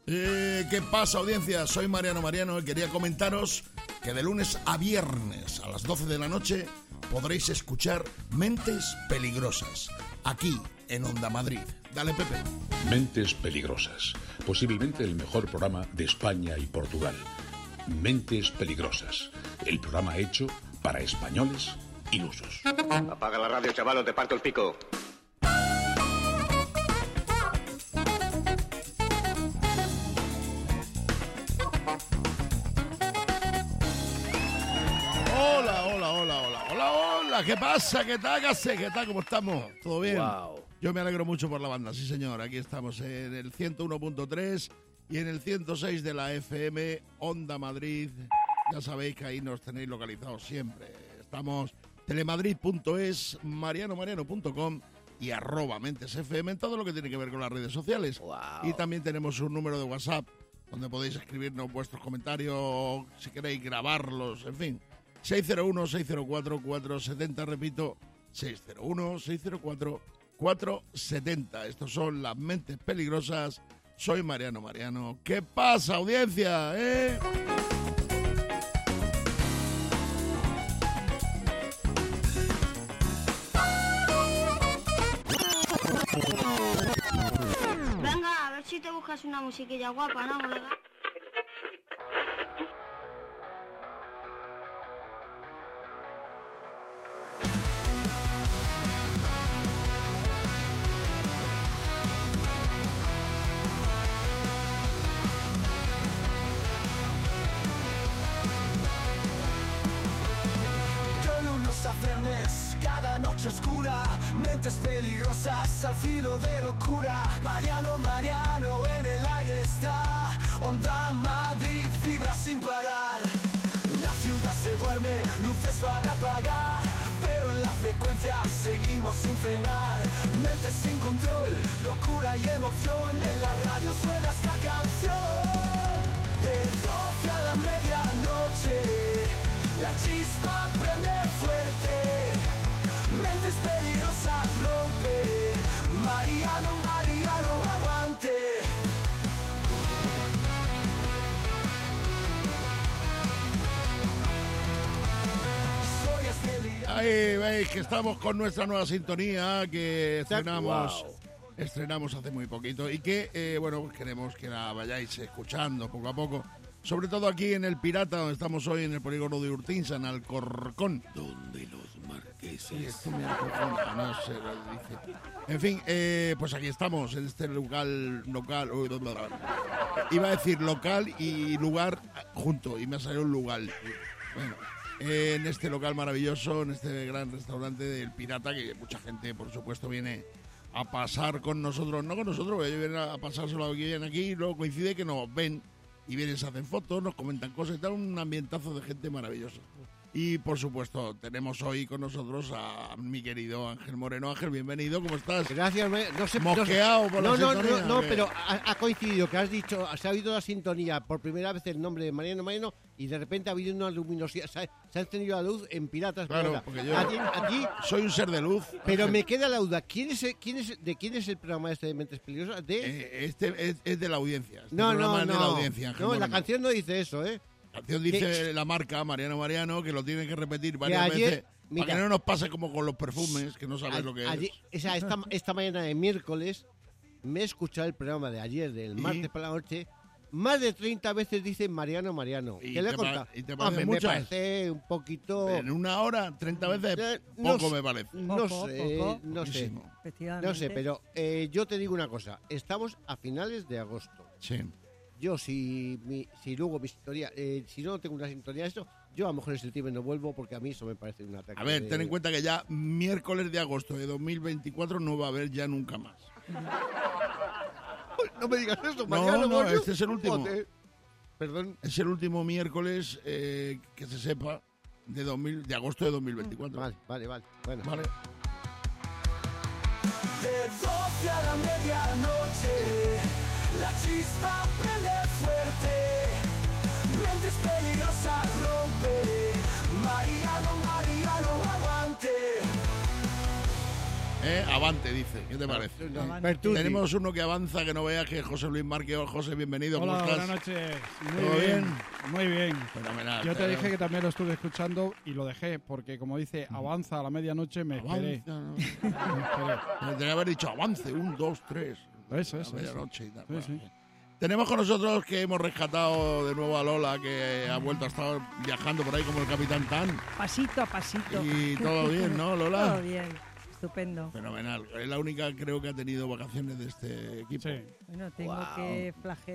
¿Qué pasa, audiencia? Soy Mariano Mariano y quería comentaros que de lunes a viernes a las 12 de la noche podréis escuchar Mentes Peligrosas, aquí en Onda Madrid. Dale, Pepe. Mentes Peligrosas, posiblemente el mejor programa de España y Portugal. Mentes Peligrosas, el programa hecho para españoles ilusos. Apaga la radio, chaval, o te parto el pico. Hola, ¿qué pasa? ¿Qué tal? ¿Qué tal? ¿Cómo estamos? ¿Todo bien? Wow. Yo me alegro mucho por la banda, sí señor. Aquí estamos en el 101.3 y en el 106 de la FM Onda Madrid. Ya sabéis que ahí nos tenéis localizados siempre. Estamos telemadrid.es, marianomariano.com y @mentesfm en todo lo que tiene que ver con las redes sociales. Wow. Y también tenemos un número de WhatsApp donde podéis escribirnos vuestros comentarios, si queréis grabarlos, en fin. 601-604-470, repito, 601-604-470. Estos son las Mentes Peligrosas. Soy Mariano Mariano. ¿Qué pasa, audiencia? Venga, a ver si te buscas una musiquilla guapa, ¿no, colega? Cada noche oscura, mentes peligrosas al filo de locura. Mariano Mariano en el aire está. Onda Madrid vibra sin parar. La ciudad se duerme, luces van a apagar, pero en la frecuencia seguimos sin frenar. Mentes sin control, locura y emoción. En la radio suena esta canción. De 12 a la medianoche, la chispa prende fuerte. Mentes peligrosas rompe. Mariano, Mariano, aguante. Soy Estelina. Ahí veis que estamos con nuestra nueva sintonía que estrenamos hace muy poquito y que, bueno, pues queremos que la vayáis escuchando poco a poco. Sobre todo aquí en El Pirata, donde estamos hoy en el polígono de Urtinsa, en Alcorcón. Donde los marqueses. Sí, esto me acojona, no sé lo que dice. En fin, pues aquí estamos, en este local, iba a decir local y lugar junto, y me ha salido un lugar. Bueno, en este local maravilloso, en este gran restaurante del Pirata, que mucha gente, por supuesto, viene a pasar con nosotros, no con nosotros, porque ellos vienen a pasárselo aquí, vienen aquí, y luego coincide que nos ven y vienen, se hacen fotos, nos comentan cosas y tal, un ambientazo de gente maravillosa. Y por supuesto, tenemos hoy con nosotros a mi querido Ángel Moreno. Ángel, bienvenido, ¿cómo estás? Gracias, no sé. Mosqueado por la sintonía. No, pero ha coincidido que has dicho, se ha oído la sintonía por primera vez el nombre de Mariano Mariano y de repente ha habido una luminosidad, se ha encendido la luz en Piratas. Claro, Pirata. porque yo a ti, soy un ser de luz. pero Ángel. me queda la duda, ¿de quién es el programa este de Mentes Peligrosas? Este es de la audiencia. Este No, programa es de la audiencia, Ángel no, la Moreno. canción no dice eso, ¿eh? La canción dice la marca Mariano Mariano, que lo tienen que repetir varias ayer, veces, mira, para que no nos pase como con los perfumes, que no sabes lo que es. Esta mañana de miércoles me he escuchado el programa de ayer, del martes por la noche. Más de 30 veces dicen Mariano Mariano. ¿Y ¿Qué le he te contado? ¿Y te parece Me muchas? parece un poquito... En una hora, 30 veces, no poco sé, me parece. No sé. Muchísimo. No sé, pero yo te digo una cosa. Estamos a finales de agosto. Sí. Yo, si luego mi sintonía, si no tengo una sintonía de eso, yo a lo mejor en septiembre no vuelvo porque a mí eso me parece un ataque. A ver, ten en cuenta que ya miércoles de agosto de 2024 no va a haber ya nunca más. No me digas eso, Mariano. No, coño. este es el último. Joder. Perdón. Es el último miércoles que se sepa de agosto de 2024. Vale. Bueno. Vale. De 12 a la medianoche, la chispa prende fuerte. Mentes peligrosas rompe. Mariano, Mariano, aguante. Avante, dice. ¿Qué te parece? Bertucci. Tenemos uno que avanza, que no veas, que es José Luis Márquez. José, bienvenido. Hola, ¿Cómo estás? buenas noches. ¿Todo bien? Muy bien. Fenomenal. Yo te dije que también lo estuve escuchando y lo dejé, porque como dice, avanza a la medianoche, me esperé. Avanza, ¿no? Me esperé. Tendría que haber dicho avance, 1, 2, 3. Eso. A medianoche y tal. Sí, sí. Tenemos con nosotros que hemos rescatado de nuevo a Lola, que ha vuelto a estar viajando por ahí como el Capitán Tan. Pasito a pasito. Y todo bien, ¿no, Lola? Todo bien, estupendo. Fenomenal. Es la única, creo, que ha tenido vacaciones de este equipo. Sí. Bueno, tengo que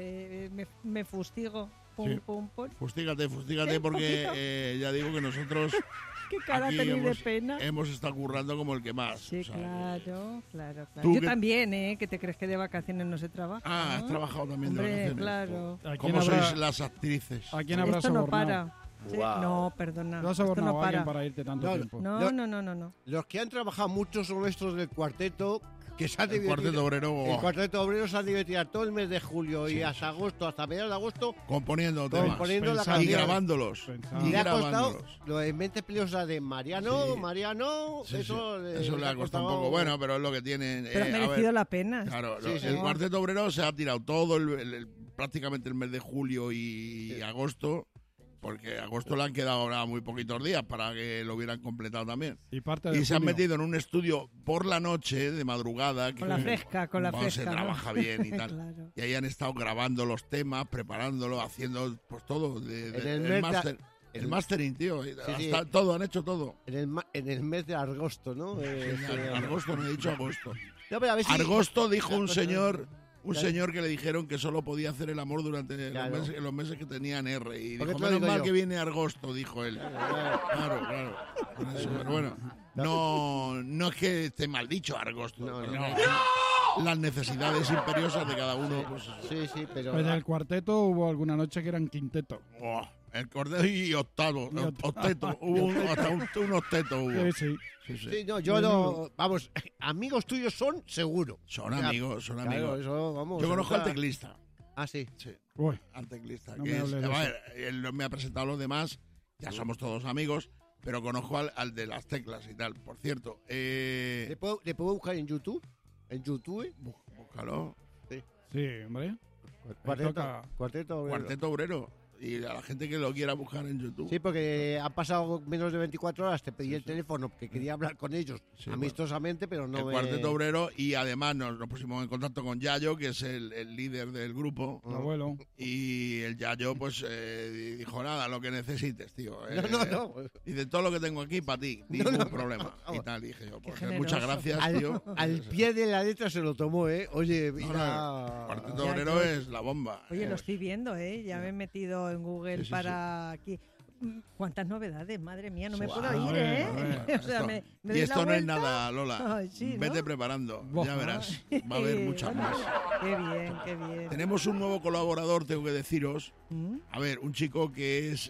me fustigo. Pum, Sí. pum, pum. Fustígate, Un porque poquito. ya digo que nosotros Qué cara aquí tenéis de pena. hemos estado currando como el que más. Sí, o sea, claro. ¿Tú Yo qué- también, ¿eh? Que te crees que de vacaciones no se trabaja. Ah, has trabajado también de Hombre, vacaciones. claro. ¿A quién ¿Cómo habrá- sois las actrices? ¿A quién habrá Esto no sobornado? para. Sí, no, perdona. ¿Tú has Esto sobornado no a alguien para. para irte tanto No, tiempo? No. Los que han trabajado mucho son estos del cuarteto, que se han El divertido. Cuarteto Obrero, El cuarteto obrero se han divertido todo el mes de julio y hasta agosto, hasta mediados de agosto, componiendo temas componiendo la Pensando. y canción. grabándolos. Pensando. Y Y le ha costado grabándolos. lo de Mente Peligrosa de Mariano, Sí. Mariano, Sí, eso, sí. Eso le ha costado un poco. Bueno, pero es lo que tienen. Pero ha a merecido ver, la pena. Claro, Sí, sí. el Cuarteto Obrero se ha tirado todo prácticamente el mes de julio y agosto, porque agosto le han quedado ahora muy poquitos días para que lo hubieran completado también. Y parte de Y se han junio. metido en un estudio por la noche, de madrugada. Con la fresca, con la cuando fresca. se ¿no? trabaja bien y tal. Claro. Y ahí han estado grabando los temas, preparándolo, haciendo pues todo. En el el mes de- máster. El mastering, tío. sí. Hasta todo, han hecho todo. en el mes de agosto, ¿no? Agosto, no he dicho agosto. No, pero a ver si- Agosto dijo un Claro. señor Claro. señor que le dijeron que solo podía hacer el amor durante Claro. los meses que tenían R. Y ¿Por qué dijo, te lo menos digo mal yo? que viene agosto, dijo él. Claro. Por eso, pero bueno, no es que esté mal dicho agosto. No, pero no. Las necesidades imperiosas de cada uno, pues... Sí, pero... Pues del cuarteto hubo alguna noche que eran quinteto. oh, el cordero y octavo, Y octeto. Hubo hasta un octeto hubo. Sí. Sí, no, yo no... Vamos, amigos tuyos son seguro. Son O sea, amigos, son claro, amigos. eso, vamos, Yo conozco al nunca- teclista. Ah, sí. Sí. Uy, Al teclista. No que me es, hables de a eso. ver, él me ha presentado a los demás, ya somos todos amigos, pero conozco al de las teclas y tal. Por cierto, ¿Le puedo buscar en YouTube? ¿En YouTube? búscalo, sí, hombre. toca. Cuarteto obrero. Cuarteto Obrero. Y a la gente que lo quiera buscar en YouTube. Sí, porque han pasado menos de 24 horas, te pedí el teléfono, que quería hablar con ellos Sí, amistosamente, pero no el me... Cuarteto Obrero, y además nos pusimos en contacto con Yayo, que es el líder del grupo. El abuelo. Y el Yayo, pues, dijo, nada, lo que necesites, tío. No. Dice, todo lo que tengo aquí para ti, ningún problema. Y tal, dije yo, pues, generoso. muchas gracias, Al, tío. al pie de la letra se lo tomó, ¿eh? Oye, No, mira... Cuarteto Ya, Obrero es la bomba. Oye, lo estoy viendo, ¿eh? Ya me he metido en Google Sí, sí, para aquí. ¿Cuántas novedades? Madre mía, no me Guau, puedo ir, a ver, ¿eh? a ver. O sea, Esto- me y doy esto la no es vuelta. nada, Lola. Ay, sí, ¿no? Vete preparando, Buah. ya verás. Va a haber muchas Bueno, más. Qué bien, qué bien. Tenemos un nuevo colaborador, tengo que deciros. ¿Mm? A ver, un chico que es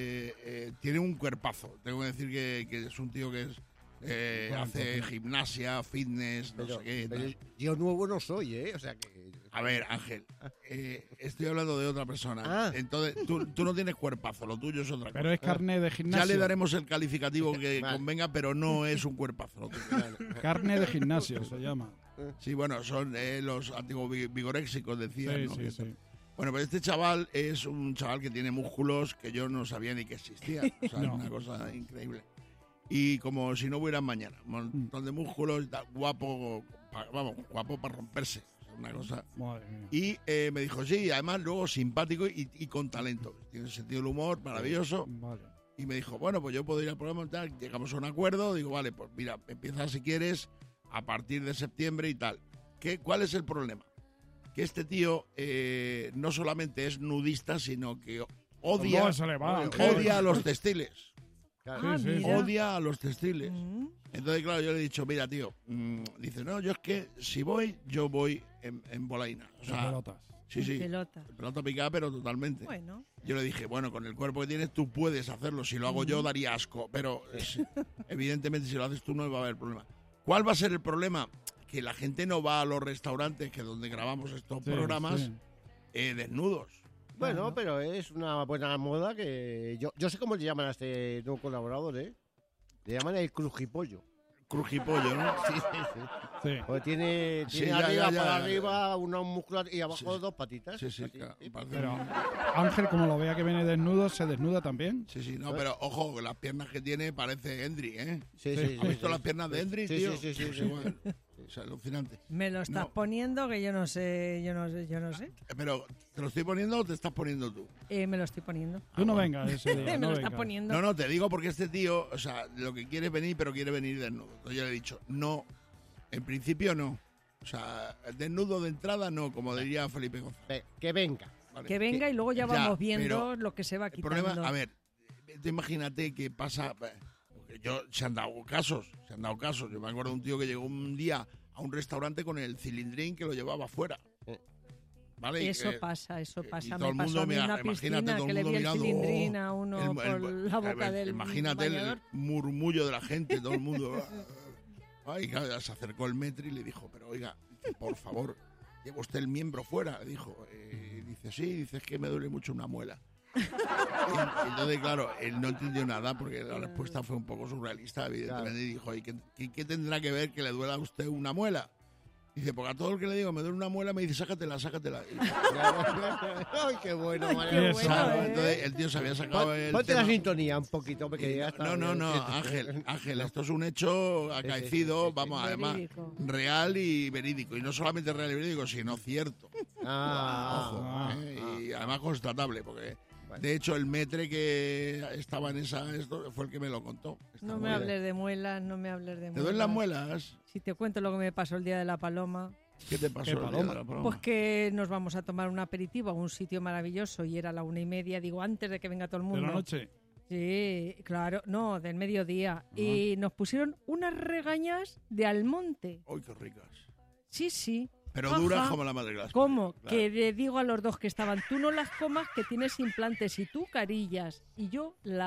tiene un cuerpazo. Tengo que decir que es un tío que es hace gimnasia, fitness, no Pero, sé qué. pero tal. yo nuevo no soy, ¿eh? O sea que... A ver, Ángel, estoy hablando de otra persona. Ah. Entonces, tú no tienes cuerpazo, lo tuyo es otra cosa. Pero es carne de gimnasio. Ya le daremos el calificativo que Vale. convenga, pero no es un cuerpazo. Lo tuyo. Carne de gimnasio se llama. Sí, bueno, son los antiguos vigoréxicos, decían. Sí, ¿no? sí, Que sí. Bueno, pues este chaval es un chaval que tiene músculos que yo no sabía ni que existían. O sea, No. es una cosa increíble. Y como si no hubieran mañana. Un montón de músculos, y tal, guapo para romperse. O sea, una cosa. Madre mía. Y me dijo, sí, además luego simpático y con talento. Tiene sentido del humor, maravilloso. Vale. Y me dijo, bueno, pues yo puedo ir al programa y tal. Llegamos a un acuerdo. Digo, vale, pues mira, empieza si quieres a partir de septiembre y tal. ¿Cuál es el problema? Que este tío no solamente es nudista, sino que odia, No, se le va, Ángel. odia a los textiles. Ah, Sí, sí. mira. Odia a los textiles. Mm. Entonces, claro, yo le he dicho, mira, tío, dice, no, yo es que si voy, yo voy en bolaina. O Las sea, pelotas. sí, sí. Pelota. Pelota picada, pero totalmente. Bueno, Yo le dije, bueno, con el cuerpo que tienes tú puedes hacerlo. Si lo hago yo daría asco. Pero evidentemente si lo haces tú no va a haber problema. ¿Cuál va a ser el problema? Que la gente no va a los restaurantes, que es donde grabamos estos Sí, programas, sí. desnudos. Bueno, pero es una buena moda que... Yo sé cómo le llaman a este nuevo colaborador, ¿eh? Le llaman el crujipollo. crujipollo, ¿no? Sí, sí, sí. Sí. Pues tiene Sí, ya, arriba, ya. para arriba, unos músculos y abajo Sí. 2 patitas. Sí, sí, Así, claro, sí. parece- Pero Ángel, como lo vea que viene desnudo, ¿se desnuda también? Sí, sí, no, pero ojo, las piernas que tiene parece Hendry, ¿eh? Sí, sí, ¿Has visto las piernas de Hendry, Sí, tío? sí, sí, sí, Pues sí. igual. O sea, alucinante. Me lo estás No. poniendo que yo no sé. Pero, ¿te lo estoy poniendo o te estás poniendo tú? Me lo estoy poniendo. Tú no vengas ese día, Me no lo estás vengas. poniendo. No, no, te digo porque este tío, o sea, lo que quiere es venir, pero quiere venir desnudo. Entonces yo le he dicho, no, en principio no. O sea, desnudo de entrada no, como diría Felipe González. Que venga. ¿vale? Que venga y luego ya Ya, vamos viendo pero lo que se va El quitando. problema, a ver, te imagínate que pasa. Porque se han dado casos. Yo me acuerdo de un tío que llegó un día a un restaurante con el cilindrín que lo llevaba afuera. ¿Vale? Y Eso que- pasa. y todo Me el pasó mundo a mí en una imagínate, piscina todo el que le mundo vi el mirando, cilindrín a uno el- por el- la boca del Imagínate bañador. el murmullo de la gente, todo el mundo. Ay, claro, se acercó el metro y le dijo, pero oiga, dice, por favor, lleva usted el miembro fuera. Le dijo, dice, sí, dice, es que me duele mucho una muela. Y entonces, claro, él no entendió nada porque la respuesta fue un poco surrealista, evidentemente, y dijo, ¿y qué tendrá que ver que le duela a usted una muela? Dice, porque a todo el que le digo me duele una muela me dice, sácatela. Y- Ay, qué bueno, Qué Mariano. bueno, Claro, ¿eh? entonces el tío se había sacado el Ponte la tema. sintonía un poquito, porque ya está. No, Ángel, esto es un hecho acaecido, sí, sí. vamos, además, Verídico. real y verídico. Y no solamente real y verídico, sino cierto. Ah, Ojo, ah, y además constatable, porque de hecho el metre que estaba en esto fue el que me lo contó. Esta No me muela. hables de muelas, no me hables de muelas. ¿Te duelen las muelas? Si te cuento lo que me pasó el día de la paloma, ¿Qué te pasó? ¿Qué el día paloma? de la paloma? pues que nos vamos a tomar un aperitivo a un sitio maravilloso y era la 1:30, digo, antes de que venga todo el ¿De mundo. la noche? Sí, claro, no, del mediodía. Y nos pusieron unas regañas de almonte. ¡Uy, qué ricas! Sí, sí. Pero Ajá. duras como la madre de las ¿Cómo? Claro. Que le digo a los dos que estaban, tú no las comas que tienes implantes y tú carillas. Y yo, la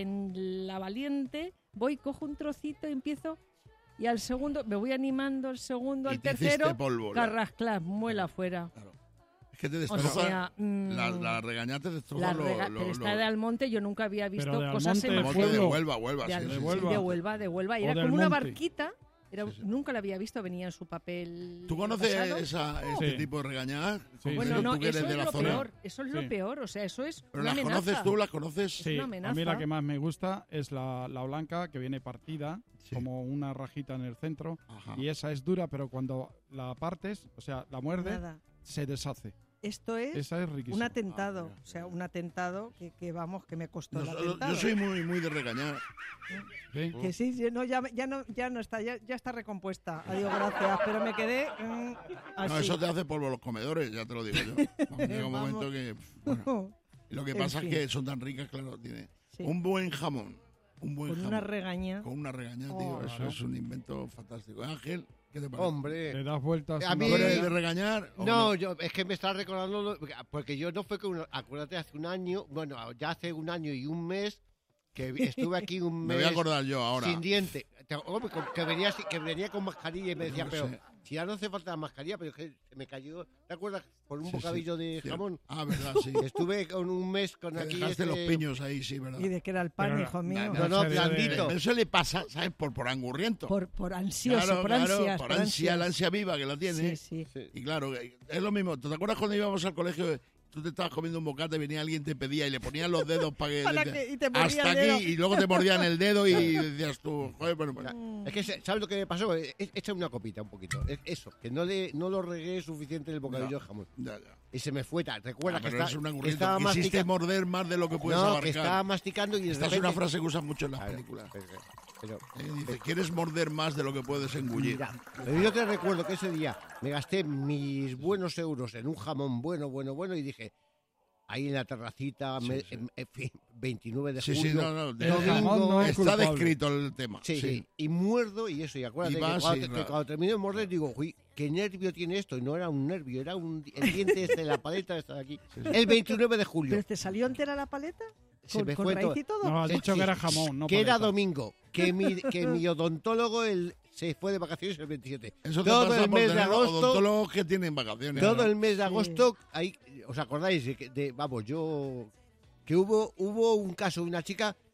valiente, voy, cojo un trocito y empiezo, y al segundo, me voy animando, al segundo, Y al te hiciste tercero, polvo, ¿no? carrasclas, muela afuera. Claro. Es que te O destroza. sea, la regaña te destroza pero esta de Almonte yo nunca había visto Pero de cosas Almonte, Monte de pueblo. Huelva, de, sí, Al- sí, de sí. Huelva. de Huelva. Y O era del como una Monte. barquita. Sí, sí. Nunca la había visto, venía en su papel. ¿Tú conoces pasado. este Sí. tipo de regañadas? Sí, Bueno, sí. no, Tú que eso eres de es la lo zona. peor. Eso es Sí. lo peor. O sea, eso es ¿Pero una las amenaza. conoces tú? ¿Las conoces? Sí, una a mí amenaza. la que más me gusta es la blanca, que viene partida, Sí. como una rajita en el centro, Ajá. y esa es dura, pero cuando la partes, o sea, la muerdes, Nada. se deshace. Esto es Esa es riquísima. un atentado. Ah, mira. O sea, un atentado que vamos, que me costó el Yo atentado. soy muy de regañar. ¿Sí? Que sí, sí, no, ya no está, ya está recompuesta. Adiós, gracias. Pero me quedé así. No, eso te hace polvo los comedores, ya te lo digo yo. Vamos, llega un Vamos. momento que... bueno, y lo que En pasa fin. es que son tan ricas, claro, tiene Sí. un buen jamón. Un buen Con jamón. una regaña. Con una regaña, tío. Oh. Eso Claro. es un invento fantástico. Ángel, ¿qué te parece? Le hombre. das vueltas. A una mí- ¿Tú eres botella. de regañar? o No, yo es que me estaba recordando, porque yo no fue que, acuérdate, hace un año, bueno, ya hace un año y un mes, que estuve aquí un Me mes voy a acordar yo ahora. sin diente. Hombre, que venía con mascarilla y me decía, No pero sé. si ya no hace falta la mascarilla, pero es que se me cayó, ¿te acuerdas? Por un Sí, bocadillo sí, de cierto. jamón. Ah, verdad, sí. Estuve con un mes con Que aquí. dejaste los piños ahí, sí, verdad. Y de que era el pan, Pero hijo mío. No, no, serie de- blandito. Pero eso le pasa, ¿sabes? Por angurriento. Por ansioso, Claro, por claro, ansias. por ansia, la ansia viva que la tiene. Sí, sí. Y claro, es lo mismo. ¿Te acuerdas cuando íbamos al colegio? Tú te estabas comiendo un bocata y venía alguien, te pedía y le ponían los dedos para que... Para que- y te mordía hasta el aquí, dedo. y luego te mordían el dedo y decías tú, joder, bueno, Es que, ¿sabes lo que me pasó? Echa una copita un poquito. Es eso, que no lo regué suficiente el bocadillo de jamón. ya, ya. Y se me fue. ¿Recuerda Ah, que, pero es un angurriento. estaba Quisiste masticando? morder más de lo que puedes No, abarcar. que estaba masticando y de Esta es repente... una frase que usan mucho en las Claro, películas. pero- Dice, ¿quieres morder más de lo que puedes engullir? Mira, pero yo te recuerdo que ese día me gasté mis buenos euros en un jamón bueno y dije, ahí en la terracita, Sí, sí. en fin, 29 de Sí, julio, sí, no, El jamón domingo, no es Está culpable. descrito el tema. sí, sí, y muerdo y eso, y acuérdate Y que vas cuando, y que ra- cuando terminé de morder digo, uy, qué nervio tiene esto, y no era un nervio, era el diente este de la paleta esta de aquí, el 29 de julio. ¿Pero te salió entera la paleta? Se ¿Con, me con fue raíz todo. y todo? No, has Sí, dicho sí. que era jamón, no que era paleta. domingo, que mi odontólogo se fue de vacaciones el 27. Eso te Todo pasa el por mes de tener agosto, odontólogos que tienen vacaciones. todo ¿no? el mes de Sí. agosto, ahí, ¿os acordáis? Vamos, que hubo un caso de una chica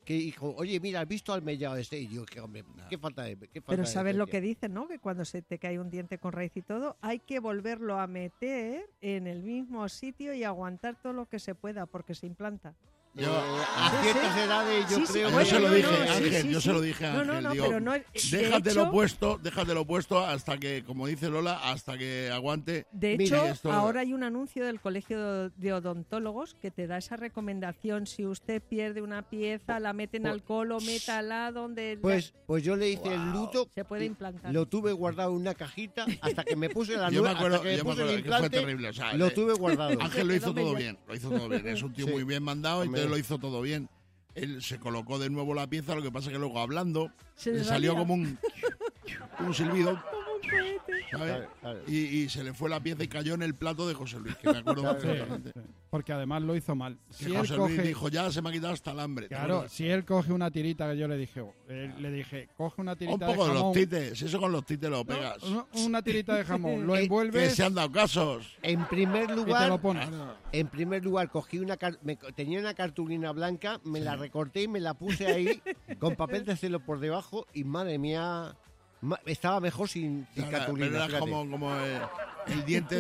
que dijo, oye, mira, ¿has visto al mellado ese? Y yo, qué hombre, qué falta de... Pero ¿sabes lo que dicen, no? Que cuando se te cae un diente con raíz y todo, hay que volverlo a meter en el mismo sitio y aguantar todo lo que se pueda, porque se implanta. A ciertas edades yo creo... Yo se lo dije, no, Ángel, yo se lo dije a Ángel. No, digo, pero no es... déjatelo puesto hasta que, como dice Lola, hasta que aguante. De Mira, hecho, ahora hay un anuncio del Colegio de Odontólogos que te da esa recomendación. Si usted pierde una pieza, la mete en alcohol o métala donde... Pues yo le hice el luto. Se puede implantar. Lo tuve guardado en una cajita hasta que me puse la Yo me nueva. acuerdo, Hasta que me puse el que fue implante, terrible. O sea, lo tuve guardado. Ángel lo hizo todo bien. Es un tío Sí. muy bien mandado y entonces lo hizo todo bien. Él se colocó de nuevo la pieza, lo que pasa es que luego hablando le salió como un silbido, ¿sabes? Claro. Y se le fue la pieza y cayó en el plato de José Luis, que me acuerdo perfectamente. Sí. Porque además lo hizo mal. Que Si José él Luis coge, dijo, ya se me ha quitado hasta el hambre. claro, si él coge una tirita que yo le dije, coge una Un tirita poco de de los jamón. tites, eso con los tites lo pegas. Una tirita de jamón, lo Que envuelves se han dado casos. En primer y te lo lugar, pones. cogí tenía una cartulina blanca, me la recorté y me la puse ahí con papel de celo por debajo y madre mía, estaba mejor sin cartulina. Pero era fíjate. como el diente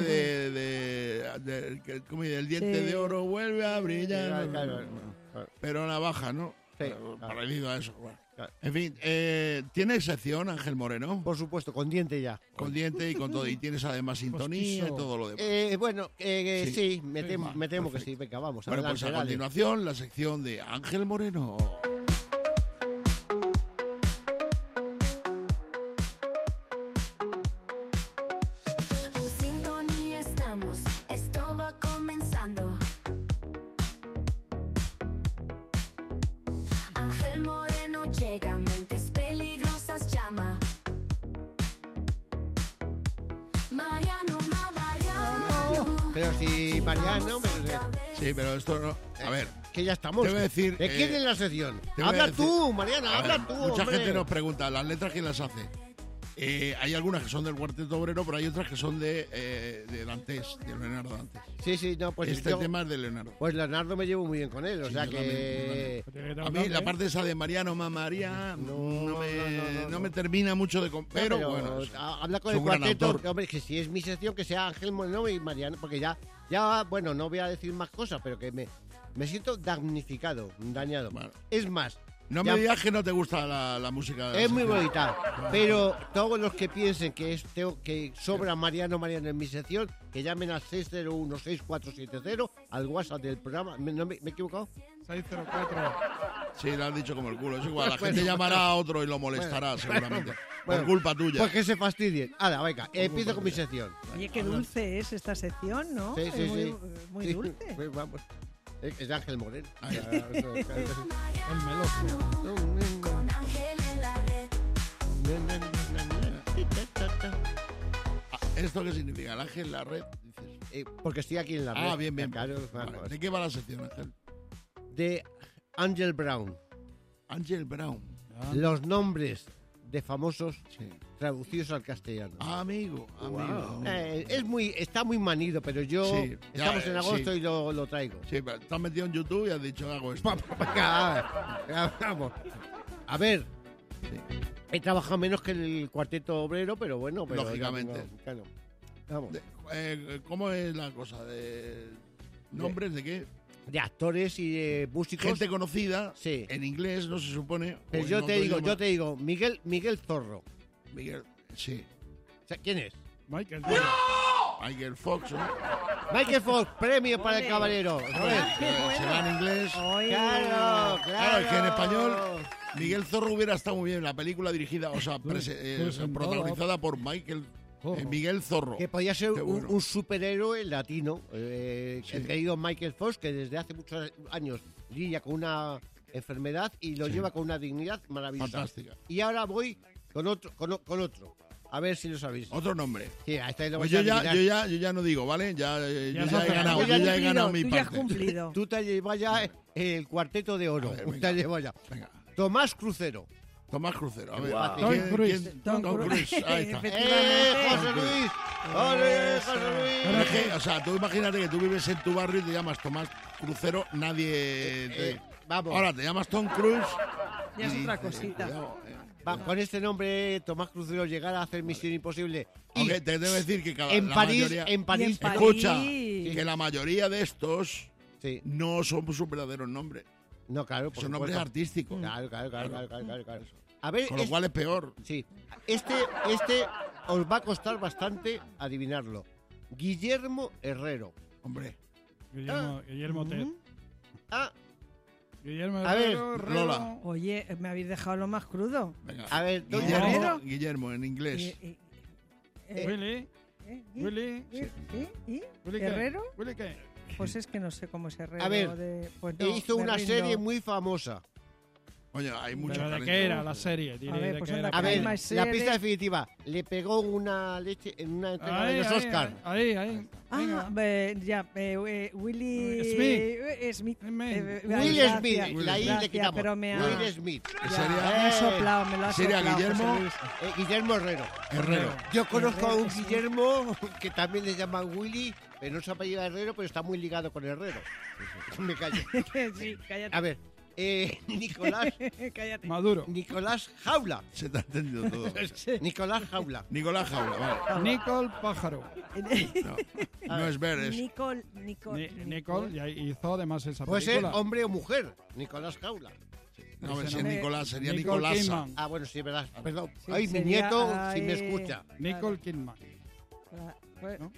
¿cómo dice? El diente de oro vuelve a brillar. Claro. Pero navaja, ¿no? Sí, Parecido a eso. Bueno. Claro. En fin, ¿tienes sección, Ángel Moreno? Por supuesto, con diente ya. Con diente y con todo. Y tienes además sintonía y todo lo demás. Sí, me temo que sí. Venga, vamos. Bueno, pues adelante, a dale. continuación, la sección de Ángel Moreno. Sintonía estamos, esto va comenzando. Ángel Moreno llega, mentes peligrosas llama. Mariano. Pero si Mariano... Sí, pero esto no... A ver, que ya estamos. te voy a decir... ¿De quién es la sección? te voy a Habla decir- tú, Mariana, A habla ver, tú, mucha hombre. gente nos pregunta, ¿las letras quién las hace? Hay algunas que son del Cuarteto Obrero, pero hay otras que son de Dantes, de Leonardo Dantes. Sí, no, pues Este yo- tema es de Leonardo. Pues Leonardo me llevo muy bien con él, o Sí, sea yo que... también. A mí la parte esa de Mariano María no me termina mucho de... Pero bueno, habla con es el un gran cuarteto, autor. que, hombre, que si es mi sección, que sea Ángel Moreno y Mariano, porque ya, bueno, no voy a decir más cosas, pero que me siento damnificado, dañado. Bueno. Es más, no ya- me digas que no te gusta la música. De la es muy sección. bonita, pero todos los que piensen que sobra Mariano en mi sección, que llamen al 601-6470, al WhatsApp del programa. ¿Me he equivocado? 604. Sí, lo has dicho como el culo. Es igual, la Bueno, gente llamará a otro y lo molestará seguramente. Bueno, por culpa tuya. Pues que se fastidien. Ahora, venga, empiezo con mi sección. Oye, qué dulce es esta sección, ¿no? Sí, Es muy Sí, dulce. pues vamos. Es de Ángel Moreno. Ahí. El meloso. Con Ángel en la red. ¿Esto qué significa? ¿El ángel, la red? Dices. Porque estoy aquí en la red. Ah, bien. Claro, Vale. vamos. ¿De qué va la sección, Ángel? De Angel Brown. Angel Brown. Los nombres de famosos Sí. traducidos al castellano. Amigo. Está muy manido, pero yo Sí, ya, estamos en agosto sí. y lo traigo. Sí, pero te has metido en YouTube y has dicho hago esto. Venga, vamos. A ver, he trabajado menos que el Cuarteto Obrero, pero bueno. Pero Lógicamente. claro. Vamos. ¿Cómo es la cosa? ¿De nombres de qué? De actores y de músicos. Gente conocida, Sí. en inglés, no se supone. Pero o yo en te otro digo, idioma. Miguel Zorro. Miguel, sí. O sea, ¿quién es? Michael. Michael Fox, ¿no? Michael Fox, premio para el caballero. ¿Sabes? Será en inglés. Claro. Claro, es que en español Miguel Zorro hubiera estado muy bien. La película dirigida, o sea, presentada. protagonizada por Miguel Zorro. Que podía ser Qué bueno. un superhéroe latino, el querido Michael Fox, que desde hace muchos años lidia con una enfermedad y lo lleva con una dignidad maravillosa. Fantástica. Y ahora voy con otro. A ver si lo sabéis. Otro nombre. Sí, a esta lo Pues vais yo a adivinar. ya no digo, ¿vale? Yo ya he ganado, Tú ya yo ya he has ganado mi Tú ya has parte. cumplido. Tú te llevas ya el cuarteto de oro. A ver, Tú venga. te llevas ya. Venga, Tomás Crucero. Tomás Crucero, a ver. Guau. ¿quién- Tom Cruise. quién? Tom Tom Cruise. Cruise, ahí está. Efectivamente. José Luis! ¡Ole, José Pero Luis! es que, o sea, tú imagínate que tú vives en tu barrio y te llamas Tomás Crucero, nadie te... Vamos. Ahora te llamas Tom Cruise. Ya es otra cosita. Cuidado, Con este nombre, Tomás Crucero llegar a hacer Misión Imposible. Y Aunque te debo decir que en la París, mayoría... en París, Escucha, Sí. que la mayoría de estos Sí. no son sus verdaderos nombres. No, claro, por Son nombres supuesto. artísticos. Claro. A ver, Con lo cual es peor. sí. Este os va a costar bastante adivinarlo. Guillermo Herrero. Hombre, Guillermo Ted. Ah, Guillermo A ver, Herrero, Lola. Oye, me habéis dejado lo más crudo. venga. a ver, ¿dónde Guillermo. has Herrero. Guillermo, en inglés. Willy. Willy. Willy qué? ¿Herrero? Willy qué. Pues es que no sé cómo es Herrero. A ver, pues no, hizo me una rindo. serie muy famosa. Oye, hay mucho ¿Pero de talento. qué era la serie? Dile A ver, de pues qué anda, era. A Hay ver, más la serie. pista definitiva. Le pegó una leche en una entrega de los Oscars. Ahí. Ah, ya, Willy Smith. Smith. Will Gracias, Smith, la I le gracias, quitamos. pero me ha, Will Smith. ya, Sería- me ha soplado, me lo ha sería soplado, Guillermo. José Luis. Guillermo Herrero. Herrero. Yo conozco a un Herrero, sí. Guillermo que también le llaman Willy, pero no se apellida Herrero, pero está muy ligado con Herrero. Me callo. Sí, cállate. A ver, Nicolás Cállate. Maduro. Nicolás Jaula. Se te ha entendido todo. Nicolás Jaula. Nicolás Jaula, vale. Nicole Pájaro. No es ver, es... Nicole. Nicole ya hizo además esa Puede ser película. hombre o mujer. Nicolás Jaula. No, Ese ese no. Nicolás sería Nicole Nicolasa. Kidman. Ah, bueno, sí, verdad. Perdón. Sí, Ay, mi sería- nieto, ay, si me escucha. Nicole Kidman. ¿No?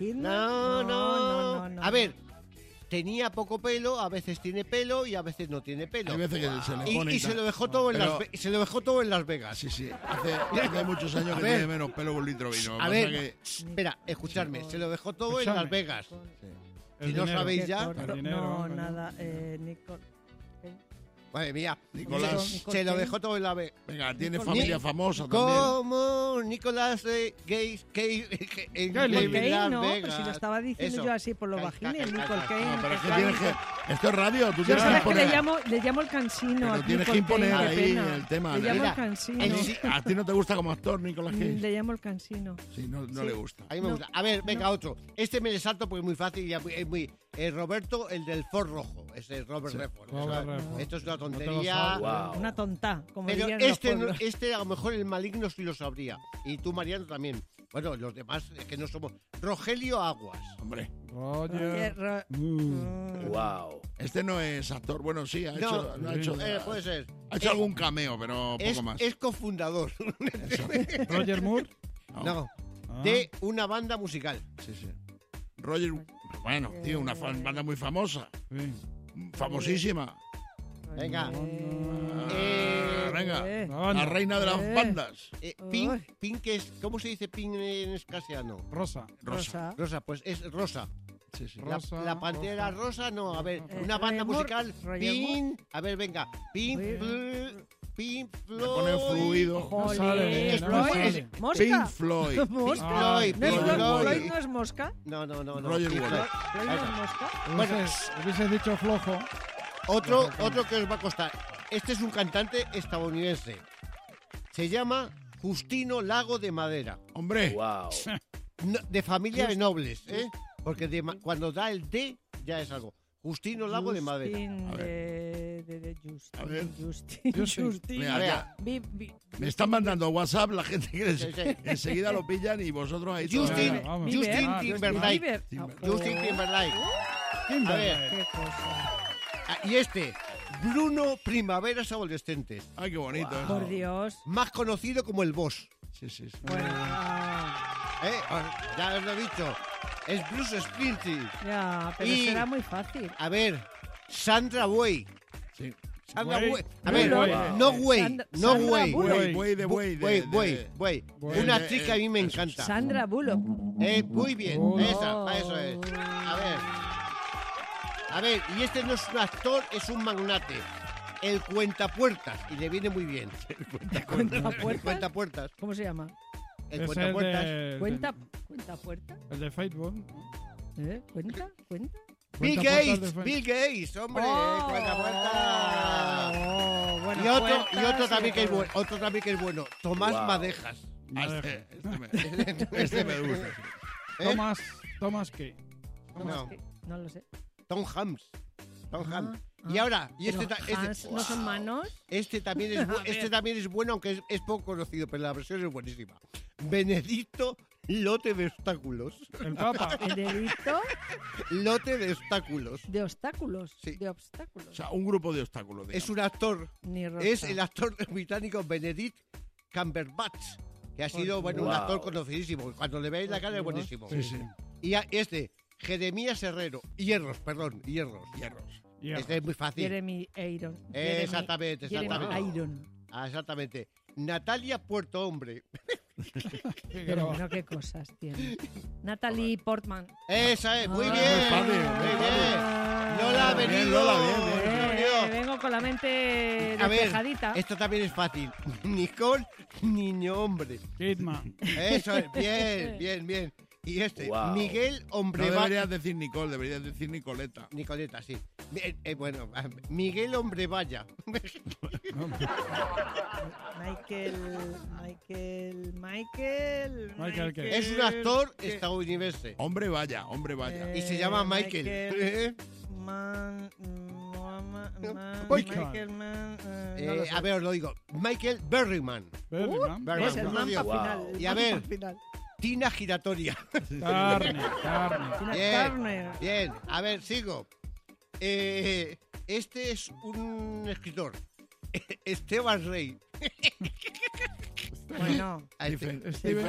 No. A ver, tenía poco pelo, a veces tiene pelo y a veces no tiene pelo. Hay veces que se le pone Y se tal. lo dejó todo en Pero- se lo dejó todo en Las Vegas. Sí, sí. Hace muchos años que ver. tiene menos pelo que un litro de vino. Lo que A pasa ver, que- espera, escuchadme, se lo dejó todo en Escuchadme. Las Vegas. El Si no dinero. sabéis ya, Corto. dinero, No, coño. nada. Nicole. madre mía, Nicolás. se lo dejó todo en Las Vegas. Venga, tiene Nicole familia Kidman. famosa también. Como Nicolás Gates en Kyle. Nicole Las Kane, ¿no? Vegas. Pues si lo estaba diciendo Eso. yo así por los bajines, Nicole Kane. No, pero es que claro. tienes que... Esto es radio, tú Yo tienes que sabes que imponer... le llamo el cansino. Pero a tienes que Nicole imponer Kane, qué ahí pena. el tema. Le llamo Mira, el cansino. A ti no te gusta como actor, Nicolás Cage. Le llamo el cansino. Sí, no Sí. le gusta. A mí me No. gusta. A ver, venga, otro. Este me le salto porque es muy fácil y es muy... Roberto, el del Ford rojo. Ese es Robert Redford. Robert Eso- Redford. Esto es una te lo tontería. sabes. Una tonta, como Pero dirían los este, pueblos. este a lo mejor el maligno sí lo sabría. Y tú, Mariano, también. Bueno, los demás es que no somos. Rogelio Aguas. Hombre, Roger. este no es actor. Bueno, sí, ha hecho, No, ha hecho, puede ser. ha hecho algún cameo, pero poco más. Es cofundador. Roger Moore. No. Ah. De una banda musical. Sí, sí. Roger, bueno, tío, una banda muy famosa. Sí. Famosísima. Venga. Venga, La banda. la reina de las bandas. Pink es. ¿Cómo se dice Pink en escasiano? Rosa. Rosa. Rosa, pues es Rosa. Sí, sí. Rosa, La pantera rosa, no, a ver, Eh, una banda Roger musical. Moore, Pink. A ver, venga. Pink. Pink Le pone Floyd. fluido. No sale, Es no Floyd, sale. es- ¿Mosca? Pink Floyd. ¿Mosca? Floyd, ¿No es Pink Floyd? Floyd. ¿No es mosca? No. Roger Pink Waters. Floyd. ¿Floyd no es mosca? Bueno. Hubiese dicho flojo. Otro que os va a costar. Este es un cantante estadounidense. Se llama Justino Lago de Madera. Hombre, De familia de nobles, ¿eh? Porque cuando da el D ya es algo. Justino Lago de Madera. Justin A de A ver. Justin. Justin. mira, Vea. ya, me están mandando WhatsApp la gente que Sí, sí. enseguida lo pillan y vosotros ahí Justin, todavía. vamos. Justin Ah, Timberlake. Bieber. Justin Timberlake. A ver, Qué cosa. y este, Bruno Primaveras Adolescentes. Ay, qué bonito. eso. Por Dios. Más conocido como el Boss. Sí, sí, sí. Bueno, Ya os lo he dicho. Es Bruce Springsteen. ya, pero Y- será muy fácil. A ver, Sandra Way. Sí. Sandra Way. Way. A Way, ver, Way. no Way. Sandra- No Sandra Way. Bullock. Way de Way. Way. Way. Una actriz que a mí me encanta. Sandra Bullock. Muy bien. Bullock. Eso es. A ver, y este no es un actor, es un magnate. El cuentapuertas. Y le viene muy bien. El ¿Cuentapuertas? cuentapuertas. ¿Cómo se llama? El Es cuentapuertas. ¿Cuenta puerta? El de Facebook. ¿Cuenta? Bill Cuentapuertas Gates, de Facebook. Bill Gates, hombre, Oh. cuentapuertas. Bueno, Y otro puertas también y que es todo. bueno, otro también que es bueno, Tomás Madejas. Ah, este me gusta. ¿Eh? Tomás qué. No, No lo sé. Tom Hanks. Tom Hanks. Y ahora, ¿No son manos? Este también es bueno, aunque es poco conocido, pero la versión es buenísima. Benedicto Lote de Obstáculos. El Papa. ¿Benedicto? Lote de Obstáculos. ¿De obstáculos? Sí. De obstáculos. O sea, un grupo de obstáculos. Es un actor. Ni rosa. Es el actor británico Benedict Cumberbatch, que ha sido un actor conocidísimo. Cuando le veis la cara es buenísimo. Sí, sí. Y Jeremías Herrero. Hierros. Este es muy fácil. Jeremy Iron. Exactamente. Exactamente. Natalia Puerto Hombre. Pero bueno, qué cosas tiene. Natalie Portman. Esa es, muy bien. Muy bien. Lola ha venido. Bien. Vengo con la mente A ver, despejadita. esto también es fácil. Nicole, niño hombre. Kidman. Eso es, bien. Y Miguel Hombre No deberías decir Nicole, deberías decir Nicoleta. Nicoleta, sí. Miguel Hombre Vaya. Michael. ¿qué? Es un actor estadounidense. Hombre vaya. Y se llama Michael. A ver, os lo digo. Michael Berryman. Es el man Dios. final. Y a ver, Tina Giratoria. Carne. Bien, a ver, sigo. Este es un escritor. Esteban Rey. Bueno. Steven.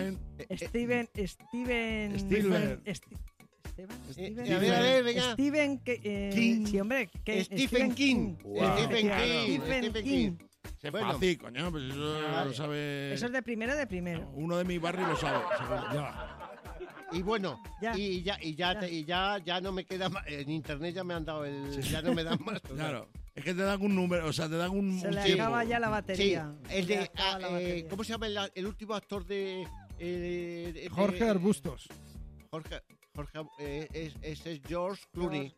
A ver, venga. Stephen King. Sí, hombre. Stephen King. Stephen King. Es Bueno. fácil, coño, pues eso lo sabe. Eso es de primero. Uno de mi barrio lo sabe, seguro. Y bueno, Ya. ya no me queda más. En internet ya me han dado ya no me dan más. Claro. Es que te dan un número, o sea, te dan un Se le tiempo. acaba ya la Sí, batería. el Se le de. acaba la batería. ¿Cómo se llama el último actor de. Jorge Arbustos. Jorge. Es George Clooney.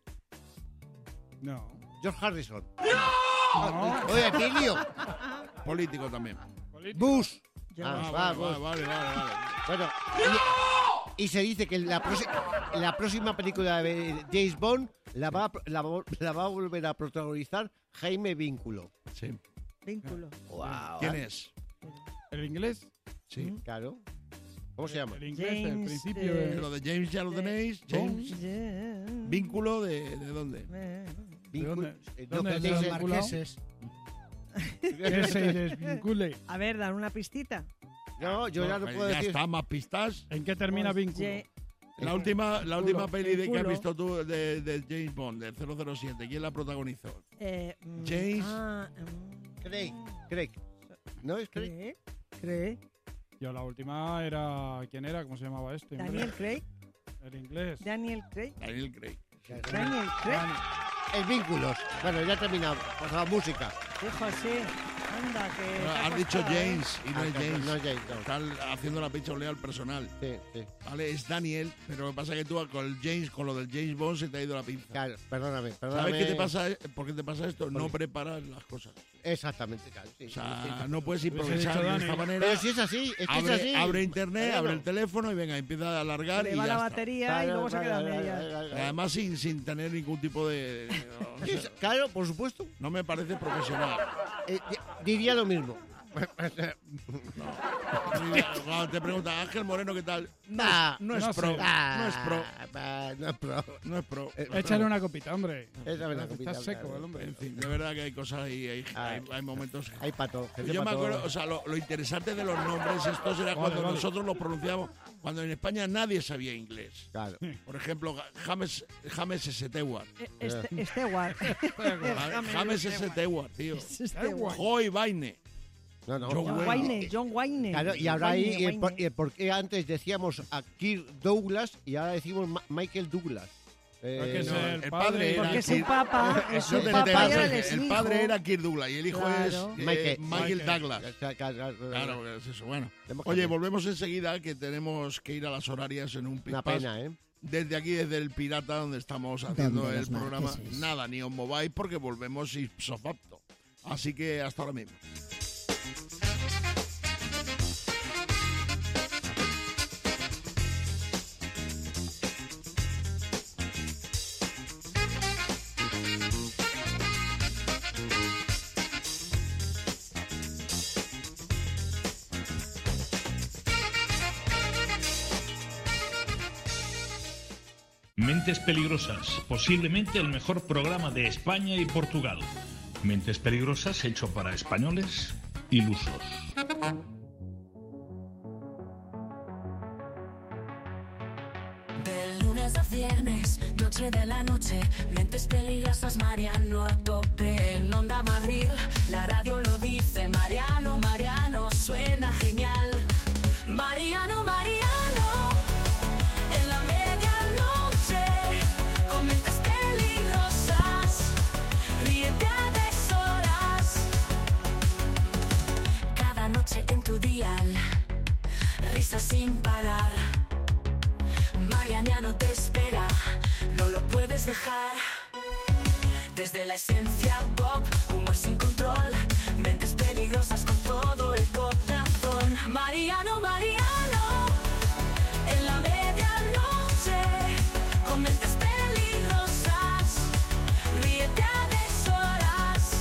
No. George Harrison. No. Oye, qué lío. Político también. Bush. Vale. Bueno, y se dice que la próxima película de James Bond la va a volver a protagonizar Jaime Vínculo. Sí. Vínculo. ¿Quién es? ¿El inglés? Sí. Claro. ¿Cómo se llama? El inglés, el James, principio de... Lo de James ya lo tenéis. James. ¿Vínculo de dónde? Vínculo. ¿Dónde No, es que el marqueses? Que se desvincule. A ver, dar una pistita. No, yo ya no puedo ya decir. está, más pistas. ¿En qué termina Pues, vínculo? La última peli que has Vínculo. visto tú de James Bond, del 007, ¿quién la protagonizó? James. Craig. ¿No es Craig? Craig. Yo la última era... ¿Quién era? ¿Cómo se llamaba este? Daniel Craig. El inglés. Daniel Craig. Daniel Craig. Daniel Craig. El Vínculos. Bueno, ya he terminado. Pues la música. Hijo, sí. Anda, que. te ha Has dicho costado, ¿eh? James y no es James. No es James, no. Están haciendo la picha al personal. Sí. Vale, es Daniel, pero lo que pasa es que tú con el James, con lo del James Bond se te ha ido la pinza. Claro, perdóname. ¿Sabes qué te pasa? ¿Por qué te pasa esto? No preparas las cosas. Exactamente, claro. Sí, O sea, sí. no puedes Hubiese improvisar dicho de Dani. esta manera. Pero si es así, es que es así. Abre internet, Claro. abre el teléfono y venga, empieza a alargar Le y va ya la está. batería y luego se queda media. Además sin tener ningún tipo de... o sea, Claro, por supuesto. no me parece profesional. Diría lo mismo. Cuando te preguntan, Ángel Moreno, ¿qué tal? No es no pro. sé. No es pro. No es pro. No es pro. Échale una copita, hombre. Échame una copita, Está seco claro. el hombre. En fin, de verdad que hay cosas y hay momentos... Hay pato. Yo me acuerdo, o sea, lo interesante de los nombres estos era cuando vale. nosotros los pronunciamos, cuando en España nadie sabía inglés. Claro. Por ejemplo, James Stewart. Stewart. James Stewart, tío. Stewart. Joy Baine. No. John Wayne. Claro, y ahora ahí, ¿por qué antes decíamos a Kirk Douglas y ahora decimos Michael Douglas? Porque es no, el el padre padre era Porque su Kirk- papá, No su te papá enteras, era el padre era Kirk Douglas y el hijo Claro. es Michael Douglas. Claro, Claro, es eso. Bueno, Tenemos oye, que- volvemos enseguida que tenemos que ir a las horarias en un Una pispás. pena, ¿eh? Desde aquí, desde el Pirata, donde estamos haciendo Donde el los programa, marqueses. nada, ni os mováis porque volvemos ipso facto. Así que hasta ahora mismo. Mentes Peligrosas, posiblemente el mejor programa de España y Portugal. Mentes Peligrosas hecho para españoles ilusos. De lunes a viernes, noche de la noche, Mentes Peligrosas, Mariano a tope. En Onda Madrid, la radio lo dice, Mariano, Mariano, suena genial. Mariano, Mariano, en la medianoche, con Mentes Peligrosas, ríete a deshoras. Cada noche en tu dial, risas sin parar. Mariano te espera, no lo puedes dejar. Desde la esencia pop, humor sin control, Mentes Peligrosas con todo el corazón. Mariano, Mariano, en la medianoche, con Mentes Peligrosas, ríete a deshoras.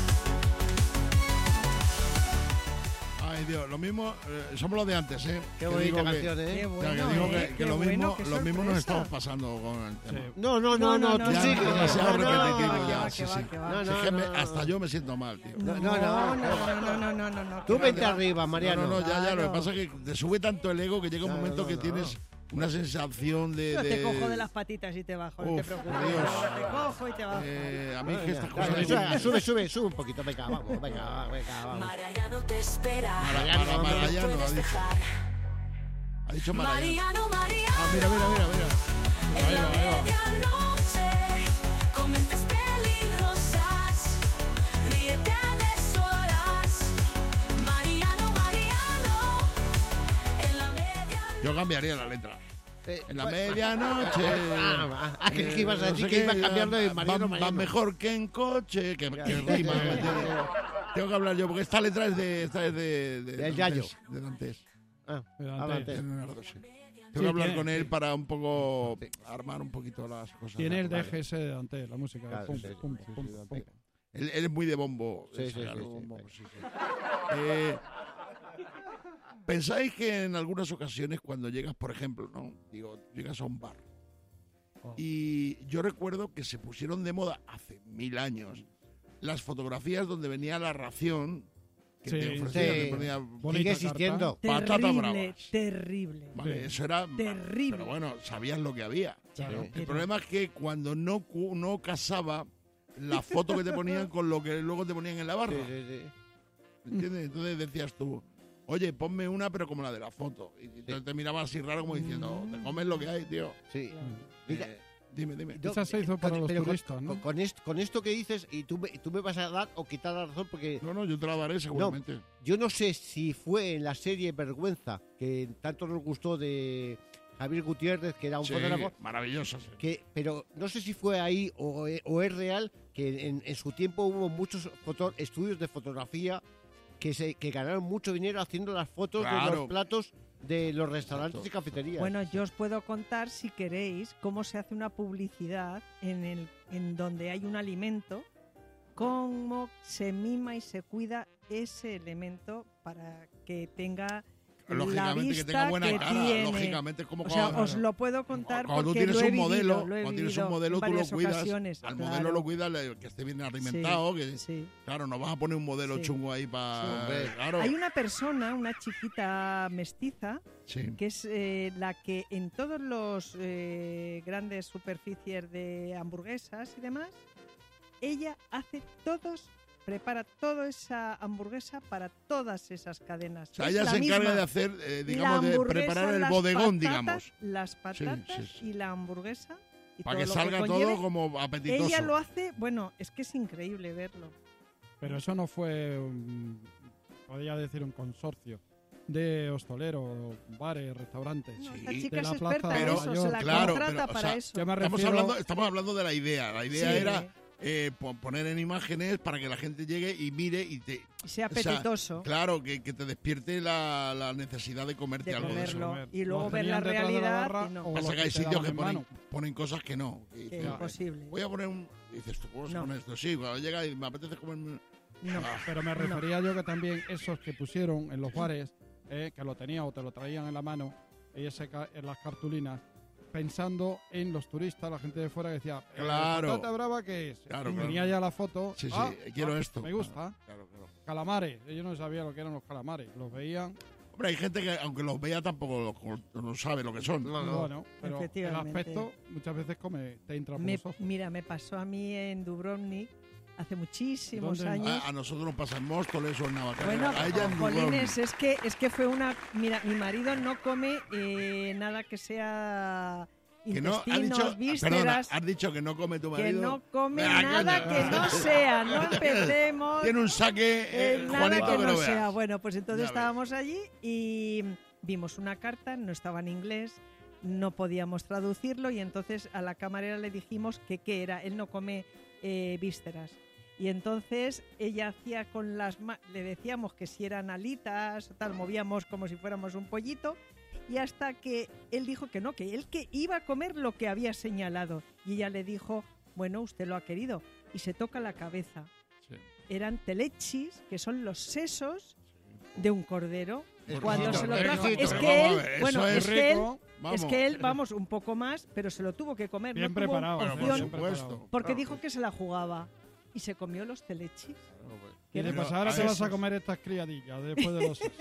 Ay, Dios, lo mismo, somos los de antes, ¿eh? Qué Que bonita digo que- canción, ¿eh? Qué o sea, bueno, que digo ¿eh? que Qué lo bueno, mismo, qué lo mismo nos sorpresa. estamos pasando con el tema. No, No, no, tú no, sigue. no, demasiado no, repetitivo, no, ya, que va, sí, que va, sí. que va. No, Si no, es que no. hasta yo me siento mal, tío. No, No. Tú que vente va. arriba, Mariano. No, ya, lo que Claro. pasa es que te sube tanto el ego que llega un No, momento no, que no. tienes una sensación de... Yo te de- cojo de las patitas y te bajo, no te Uf, preocupes. por Dios. Te cojo y te bajo. a mí es que estas Venga, cosas... sube un poquito, venga, vamos. Mariano te espera, Mariano, no lo Mariano, puedes ha dicho. dejar. Ha dicho Mariano. Mariano, Mariano, Ah, mira. en la medianoche, con Mentes Peligrosas, ríete a deshoras. Mariano, Mariano, en la medianoche. Yo cambiaría la letra. En la pues, medianoche. que ibas a no decir sé que qué, ibas cambiando de Mariano, va Mariano. mejor que en coche. Que Ya, rima. ya, ¿me entiendes? Tengo que hablar yo, porque esta letra es de... Del Yayo. De Dantes. Adelante. Tengo Sí, que hablar tiene- con él para un poco armar un poquito las cosas. Tiene el Vale. DGS de Dante, la música. Claro, Pum, sí, pum, sí, pum, sí, pum. Dante. Él es muy de bombo. Sí, sacar sí, sí, bombo, sí. sí. ¿Pensáis que en algunas ocasiones cuando llegas, por ejemplo, no digo, llegas a un bar y yo recuerdo que se pusieron de moda hace 1000 años las fotografías donde venía la ración que Sí, te ofrecía, sí. que ponía Bonita Sigue carta. existiendo. patatas Terrible, bravas. terrible. Vale, Sí. eso era Terrible. pero bueno, sabías lo que había. Claro. El problema es que cuando no casaba la foto que te ponían con lo que luego te ponían en la barra. Sí. ¿Entiendes? Entonces decías tú, oye, ponme una pero como la de la foto. Y entonces te miraba así raro como diciendo, te comes lo que hay, tío. Sí. Mira, Dime. Esa se hizo para los pero turistas, ¿no? Con esto que dices, y tú me vas a dar o quitar la razón, porque No, yo te la daré seguramente. yo no sé si fue en la serie Vergüenza, que tanto nos gustó de Javier Gutiérrez, que era un Sí, fotógrafo, maravilloso. sí. pero no sé si fue ahí o es real que en su tiempo hubo muchos estudios de fotografía que ganaron mucho dinero haciendo las fotos de Claro. los platos de los restaurantes Exacto. y cafeterías. Bueno, yo os puedo contar, si queréis, cómo se hace una publicidad en donde hay un alimento, cómo se mima y se cuida ese elemento para que tenga la Lógicamente vista que tenga buena que cara. tiene. Lógicamente es como O sea, cuando, os lo puedo contar cuando tú porque tienes lo he un modelo, vivido, lo he cuando tienes un vivido modelo en tú lo varias cuidas, ocasiones, al claro. modelo lo cuidas, que esté bien alimentado, que Sí. claro, no vas a poner un modelo Sí. chungo ahí para... hombre. claro. Hay una persona, una chiquita mestiza, Sí. que es la que en todos los grandes superficies de hamburguesas y demás, ella prepara toda esa hamburguesa para todas esas cadenas. O sea, Es ella la se encarga misma. de hacer, La digamos, de hamburguesa, preparar el las bodegón, patatas, digamos. Las patatas sí. y la hamburguesa. Y Para todo que lo salga conlleve. todo como apetitoso. Ella lo hace, bueno, es que es increíble verlo. Pero eso no fue, podría decir, un consorcio de hosteleros, bares, restaurantes. No, esta de chica es la experta Plaza en de eso, Mayor. se la Claro, contrata pero, o para sea, eso. Yo me Estamos refiero- hablando de la idea. La idea Sí. era poner en imágenes para que la gente llegue y mire y te... Y sea o sea, apetitoso claro, que te despierte la necesidad de comerte de algo de eso. comerlo. Y Lo luego ver la tenían detrás de la realidad. barra y no. o Pasa lo que hay te sitios daban que en ponen, mano. ponen cosas que no. Y Que dices, imposible. voy a poner un... Y dices, ¿tú cómo se No. pone esto? Sí, cuando llega y me apetece comerme... No. Pero me refería yo que también esos que pusieron en los bares, que lo tenían o te lo traían en la mano, y en las cartulinas, pensando en los turistas, la gente de fuera que decía, Claro. ¿patata brava qué es? Claro, Y claro. tenía ya la foto. Sí, quiero esto. Me gusta. Claro, claro. Calamares. Ellos no sabían lo que eran los calamares. Los veían. Hombre, hay gente que, aunque los vea, tampoco no sabe lo que son. Bueno, pero el Efectivamente. aspecto muchas veces te entra por los ojos. Mira, me pasó a mí en Dubrovnik hace muchísimos ¿Dónde? años. A nosotros nos pasa en Móstoles o en Navacarrera. Bueno, A ella en Jolines, Dubrovnik. es que fue una... Mira, mi marido no come nada que sea Que no, intestinos, has dicho, vísceras... perdona, has dicho que no come tu que marido. no come Ah, nada coño. que no sea, no empecemos... Tiene un saque, nada Juanito, que que no no sea. veas. Bueno, pues entonces Ya estábamos allí y vimos una carta, no estaba en inglés, no podíamos traducirlo y entonces a la camarera le dijimos que qué era. Él no come vísceras. Y entonces ella hacía con las le decíamos que si eran alitas o tal, movíamos como si fuéramos un pollito, y hasta que él dijo que no, que él que iba a comer lo que había señalado. Y ella le dijo, bueno, usted lo ha querido, y se toca la cabeza. Sí. Eran telechis, que son los sesos de un cordero. Pues Cuando rico, se lo rico, trajo, rico. es Pero que vamos a él, ver, bueno, eso es que él, rico. es que él, vamos, un poco más, pero se lo tuvo que comer. Bien no tuvo preparado. Bueno, por opción, supuesto. porque Claro. dijo que se la jugaba y se comió los telechis. Y Pero- pues ahora a te ver, vas a sesos. comer estas criadillas después de los sesos.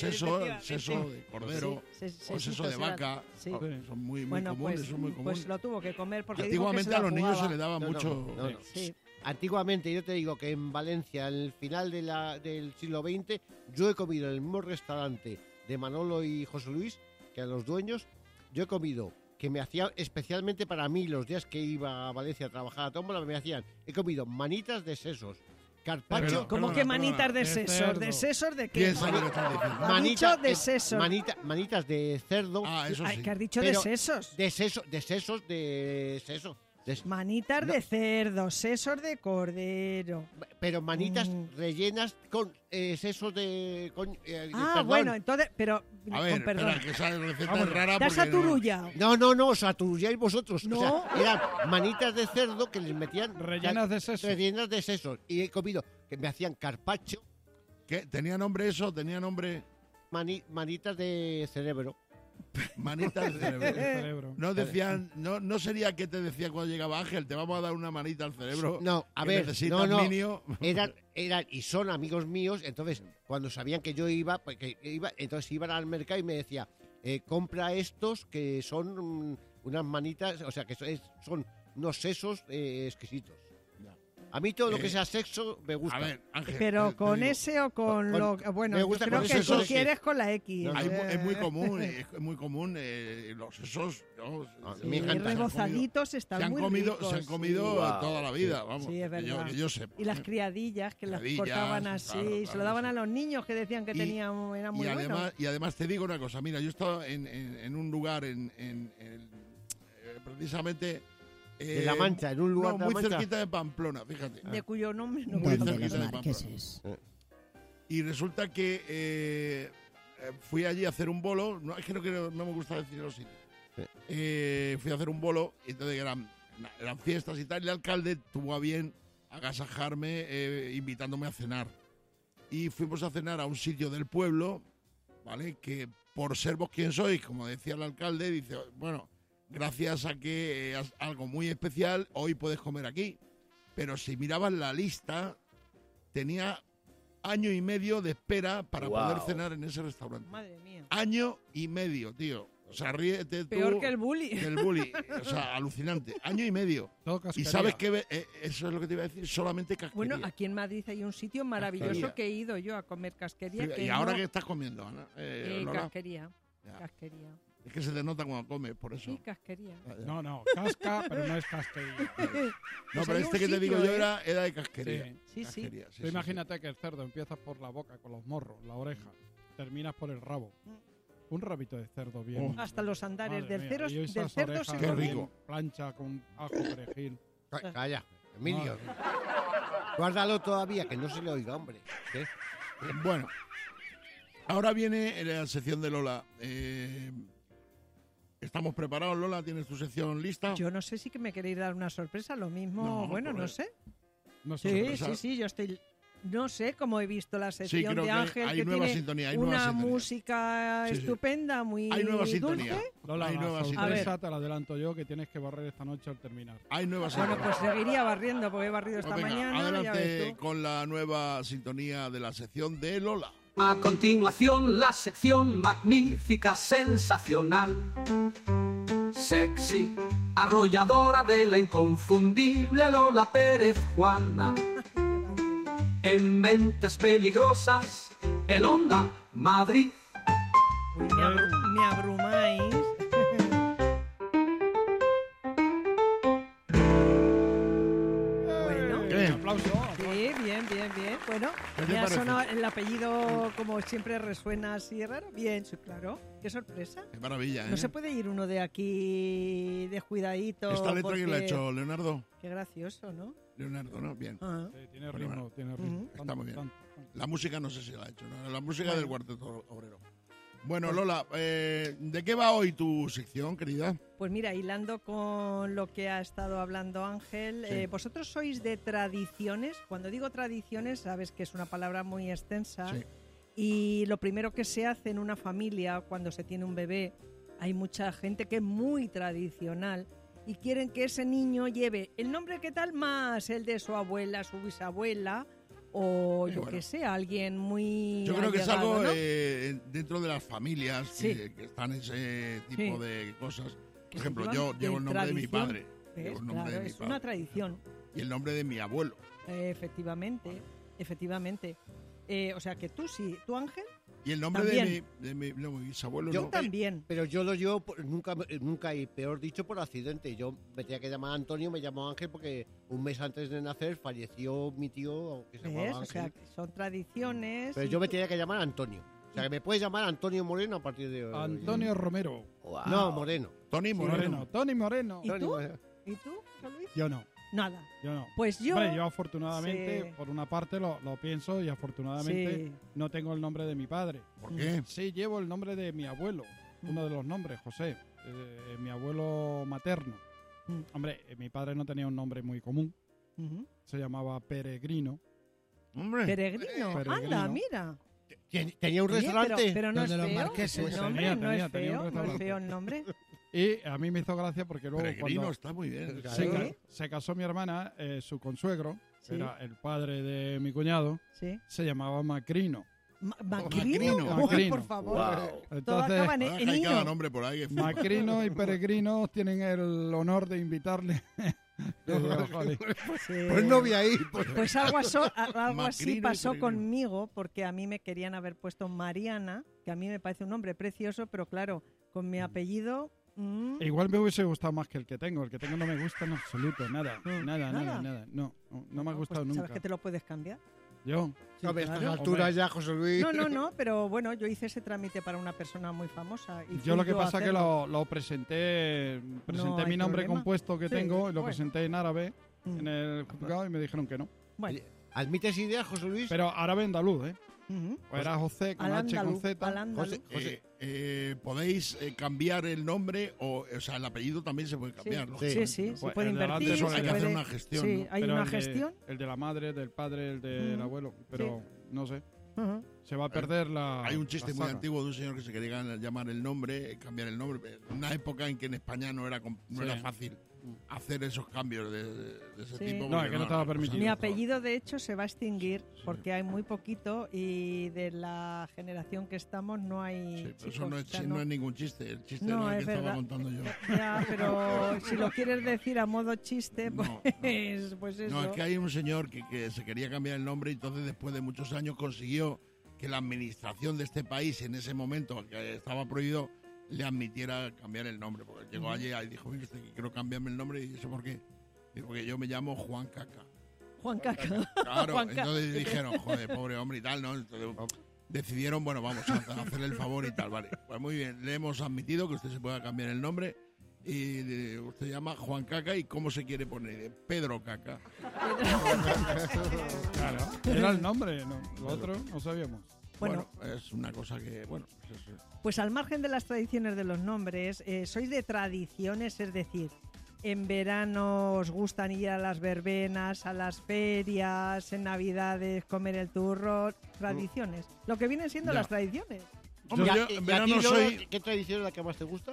Seso de cordero Sí, o seso de eran- vaca. sí. Son muy Bueno, comunes, pues, son muy comunes. pues lo tuvo que comer porque Antiguamente dijo que a los niños se jugaba. le daba No, no, mucho... no, no. Sí. Antiguamente, yo te digo que en Valencia, al final del siglo XX, yo he comido en el mismo restaurante de Manolo y José Luis, que a los dueños, yo he comido, que me hacían especialmente para mí los días que iba a Valencia a trabajar a tómbola, he comido manitas de sesos, carpaccio, Pero- ¿Cómo Perdona, que manitas de de sesos? cerdo. ¿De sesos de qué? Piensa lo que estás diciendo. Ha dicho de sesos. manitas de cerdo, Ah, eso Ay, sí. que has dicho Pero- de sesos. de seso, de sesos, de seso. Manitas No. de cerdo, sesos de cordero. Pero manitas Mm. rellenas con sesos de... Ah, bueno, entonces, pero A ver, con perdón. espera, que esa receta Vámonos. es rara ¿Te has porque... aturullado? No, os aturulláis vosotros. No. O sea, eran manitas de cerdo que les metían... Rellenas de sesos. Rellenas de sesos. Y he comido que me hacían carpaccio, ¿Qué? ¿Tenía nombre eso? ¿Tenía nombre manitas de cerebro. manitas de cerebro? Cerebro. No decían, no sería que te decía cuando llegaba Ángel, te vamos a dar una manita al cerebro. No, a que ver, necesitas no. minio. Eran y son amigos míos, entonces cuando sabían que yo iba, pues, entonces iban al mercado y me decía, compra estos que son unas manitas, o sea, que son unos sesos exquisitos. A mí todo lo que sea sexo me gusta. A ver, Ángel. Pero te con digo, ese o con Con- lo... Bueno, me yo gusta creo con que ese tú X. quieres con la X. No, es muy común, los sesos. Sí, Me encanta. rebozaditos están muy ricos. Se han comido Wow. toda la vida, vamos. Sí, es que verdad. yo sepa. Y las criadillas que las Criadillas, cortaban así, claro, se claro, lo daban sí. a los niños que decían que Y- tenían, era muy bueno. Y además te digo una cosa, mira, yo estaba en un lugar precisamente De La Mancha, en un lugar no, de La muy Mancha. cerquita de Pamplona, fíjate. De cuyo nombre no Muy puedo cerquita de acordar. Pamplona. Y resulta que fui allí a hacer un bolo, no, es que no me gusta decir los sitios. Fui a hacer un bolo, y entonces eran fiestas y tal, y el alcalde tuvo a bien agasajarme invitándome a cenar. Y fuimos a cenar a un sitio del pueblo, ¿vale? Que por ser vos quien sois, como decía el alcalde, dice, bueno, gracias a que es algo muy especial, hoy puedes comer aquí. Pero si mirabas la lista, tenía año y medio de espera para Wow. poder cenar en ese restaurante. Madre mía. Año y medio, tío. O sea, ríete tú Peor que el bully. del bully. O sea, alucinante. Año y medio. Todo Y casquería. sabes que eso es lo que te iba a decir, solamente casquería. Bueno, aquí en Madrid hay un sitio maravilloso Casquería. que he ido yo a comer casquería. Sí, que ¿y ahora no- qué estás comiendo, Ana? Lola? casquería. Ya. Casquería. Es que se te nota cuando comes, por eso. Sí, casquería. No, casca, pero no es casquería. No, Pues pero hay este un que te digo sitio, yo ¿eh? era de casquería. Sí. Sí, sí. Casquería, sí, Tú sí, imagínate que el cerdo empiezas por la boca con los morros, la oreja, terminas por el rabo. Un rabito de cerdo bien. Hasta los andares Madre del, mía, cerdo, y del esas cerdo orejas se Qué come. rico. Plancha con ajo, perejil. Calla, Emilio. Madre. Guárdalo todavía, que no se le oiga, hombre. ¿Qué? Bueno, ahora viene la sección de Lola. ¿Estamos preparados, Lola? ¿Tienes tu sección lista? Yo no sé si que me queréis dar una sorpresa, lo mismo, No, bueno, no correcto. sé. No sé, Sí, sorpresa. sí, yo estoy... No sé cómo he visto la sección creo de que Ángel, hay que nueva tiene sintonía, hay una nueva sintonía. música Sí, sí. estupenda, muy Hay nueva sintonía. dulce. Lola, Hay la nueva sorpresa sintonía. te la adelanto yo, que tienes que barrer esta noche al terminar. Hay nueva Bueno, sintonía. pues seguiría barriendo, porque he barrido esta Pues venga, mañana, ya ves adelante tú. con la nueva sintonía de la sección de Lola. A continuación, la sección magnífica, sensacional, sexy, arrolladora de la inconfundible Lola Pérez Juana. En Mentes Peligrosas, en Onda Madrid. Uy, me abrumáis. Bueno, ¿Qué? Un aplauso. sí, bien. Bueno, ¿Qué te me ha parece? sonado el apellido, como siempre resuena así raro. Bien, sí, claro. Qué sorpresa. Qué maravilla, ¿eh? No se puede ir uno de aquí descuidadito. ¿Esta letra quién la ha porque- hecho, Leonardo? Qué gracioso, ¿no? Leonardo, ¿no? Bien. Ah. Sí, tiene Bueno, ritmo, tiene ritmo. Está muy bien. Tanto. La música no sé si la ha hecho, ¿no? La música Bueno. del Cuarteto Obrero. Bueno, Lola, ¿de qué va hoy tu sección, querida? Pues mira, hilando con lo que ha estado hablando Ángel, Sí. vosotros sois de tradiciones. Cuando digo tradiciones, sabes que es una palabra muy extensa. Sí. Y lo primero que se hace en una familia cuando se tiene un bebé, hay mucha gente que es muy tradicional y quieren que ese niño lleve el nombre que tal más el de su abuela, su bisabuela o yo bueno. que sé, alguien muy Yo creo que es allegado, algo ¿no? dentro de las familias Sí. que están ese tipo Sí. de cosas. Que Por ejemplo, se yo llevan llevo el de nombre de mi tradición. padre. ¿Ves? Llevo el nombre Claro, de mi es padre. una tradición. Y el nombre de mi abuelo. Efectivamente. O sea que tú sí, tú Ángel, Y el nombre También. de mi bisabuelo Yo no. también. Pero yo lo llevo, nunca, y peor dicho, por accidente. Yo me tenía que llamar Antonio, me llamó Ángel porque un mes antes de nacer falleció mi tío, que se ¿Ves? llamaba O sea, Ángel. que son tradiciones. Pero y yo me tú- tenía que llamar Antonio. O sea, que me puedes llamar Antonio Moreno a partir de hoy. Antonio Romero. No, Moreno. Tony Moreno. Tony Moreno. ¿Y Tony tú? Moreno. ¿Y tú, José Luis? Yo no, Nada. yo no. Pues yo. Hombre, yo afortunadamente, Sí. por una parte lo pienso y afortunadamente Sí. no tengo el nombre de mi padre. ¿Por qué? Sí, llevo el nombre de mi abuelo, uno de los nombres, José, mi abuelo materno. Mm. Hombre, mi padre no tenía un nombre muy común, Ujú. se llamaba Peregrino. Hombre. Peregrino. Peregrino. Anda, mira. Tenía un Oye, restaurante. pero no es Donde los feo. marqueses. El nombre no Tenía es un feo, no es restaurante. feo el nombre. Y a mí me hizo gracia porque luego Peregrino cuando está muy bien. Claro. se casó mi hermana, su consuegro, Sí. era el padre de mi cuñado, Sí. se llamaba Macrino. Macrino. Macrino. Uy, por favor. Todo Entonces, acaba en Ahora que hay cada niño. nombre por ahí. que flipa. Macrino y Peregrino tienen el honor de invitarle. Y digo, joder, Sí. Pues no voy a ir. Pues algo así Macrino y pasó Peregrino. conmigo, porque a mí me querían haber puesto Mariana, que a mí me parece un nombre precioso, pero claro, con mi apellido... igual me hubiese gustado más que el que tengo. El que tengo no me gusta en absoluto, nada. Nada. Nada. No me ha gustado pues, nunca. ¿Sabes que te lo puedes cambiar? Yo. No, a estas claro. alturas Hombre. ya, José Luis. No, pero bueno, yo hice ese trámite para una persona muy famosa. Y Yo fui lo que a pasa es que hacerlo. lo presenté hay mi nombre problema. compuesto que Sí, tengo y lo bueno. presenté en árabe Mm. en el juzgado y me dijeron que no. Bueno, ¿Admites ideas, José Luis? Pero árabe andaluz, ¿eh? ujú. O era José con Al H con andaluz, Z. al andaluz. ¿Podéis cambiar el nombre o sea, el apellido también se puede cambiar? Sí, ¿no? sí, se Pues puede el de adelante invertir. solo hay se que hacer puede- una gestión, Sí, ¿no? hay Pero una el de- gestión. el de la madre, del padre, el del Mm. abuelo. Pero no sé. Ujú. Se va a perder la. Hay un chiste la muy saga. antiguo de un señor que se quería llamar el nombre, cambiar el nombre. En una época en que en España no era Sí. fácil hacer esos cambios de ese Sí. tipo. No, porque es que no estaba la cosa permitido. Mi no apellido, de hecho, se va a extinguir porque hay muy poquito y de la generación que estamos no hay Sí, pero chicos. eso no es, o sea, no es ningún chiste. El chiste No, era el es que estaba verdad. contando yo. Ya, pero si lo quieres decir a modo chiste, pues, No, pues eso. No, es que hay un señor que se quería cambiar el nombre y entonces después de muchos años consiguió que la administración de este país en ese momento, que estaba prohibido, le admitiera cambiar el nombre. Porque llegó allí y dijo, mire usted, que quiero cambiarme el nombre. Y eso por qué. Digo, porque yo me llamo Juan Caca. Juan Caca. Claro, Juan Caca. entonces dijeron, joder, pobre hombre y tal, ¿no? Entonces, decidieron, bueno, vamos a hacerle el favor y tal, vale. Pues muy bien, le hemos admitido que usted se pueda cambiar el nombre y usted se llama Juan Caca y ¿cómo se quiere poner? Pedro Caca. Claro. Era el nombre, no, lo otro no sabíamos. Bueno. Es una cosa que, bueno, pues eso. Pues al margen de las tradiciones de los nombres, sois de tradiciones, es decir, en verano os gustan ir a las verbenas, a las ferias, en Navidades comer el turrón, tradiciones. Lo que vienen siendo las tradiciones. Hombre, yo en verano soy... ¿Qué tradición es la que más te gusta?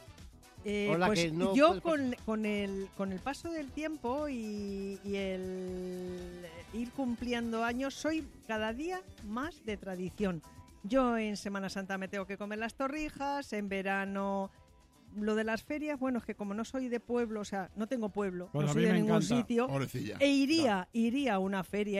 Pues no yo con el paso del tiempo y el ir cumpliendo años soy cada día más de tradición. Yo en Semana Santa me tengo que comer las torrijas, en verano lo de las ferias, bueno, es que como no soy de pueblo, o sea, no tengo pueblo, pues no soy de ningún sitio, pobrecilla. iría a una feria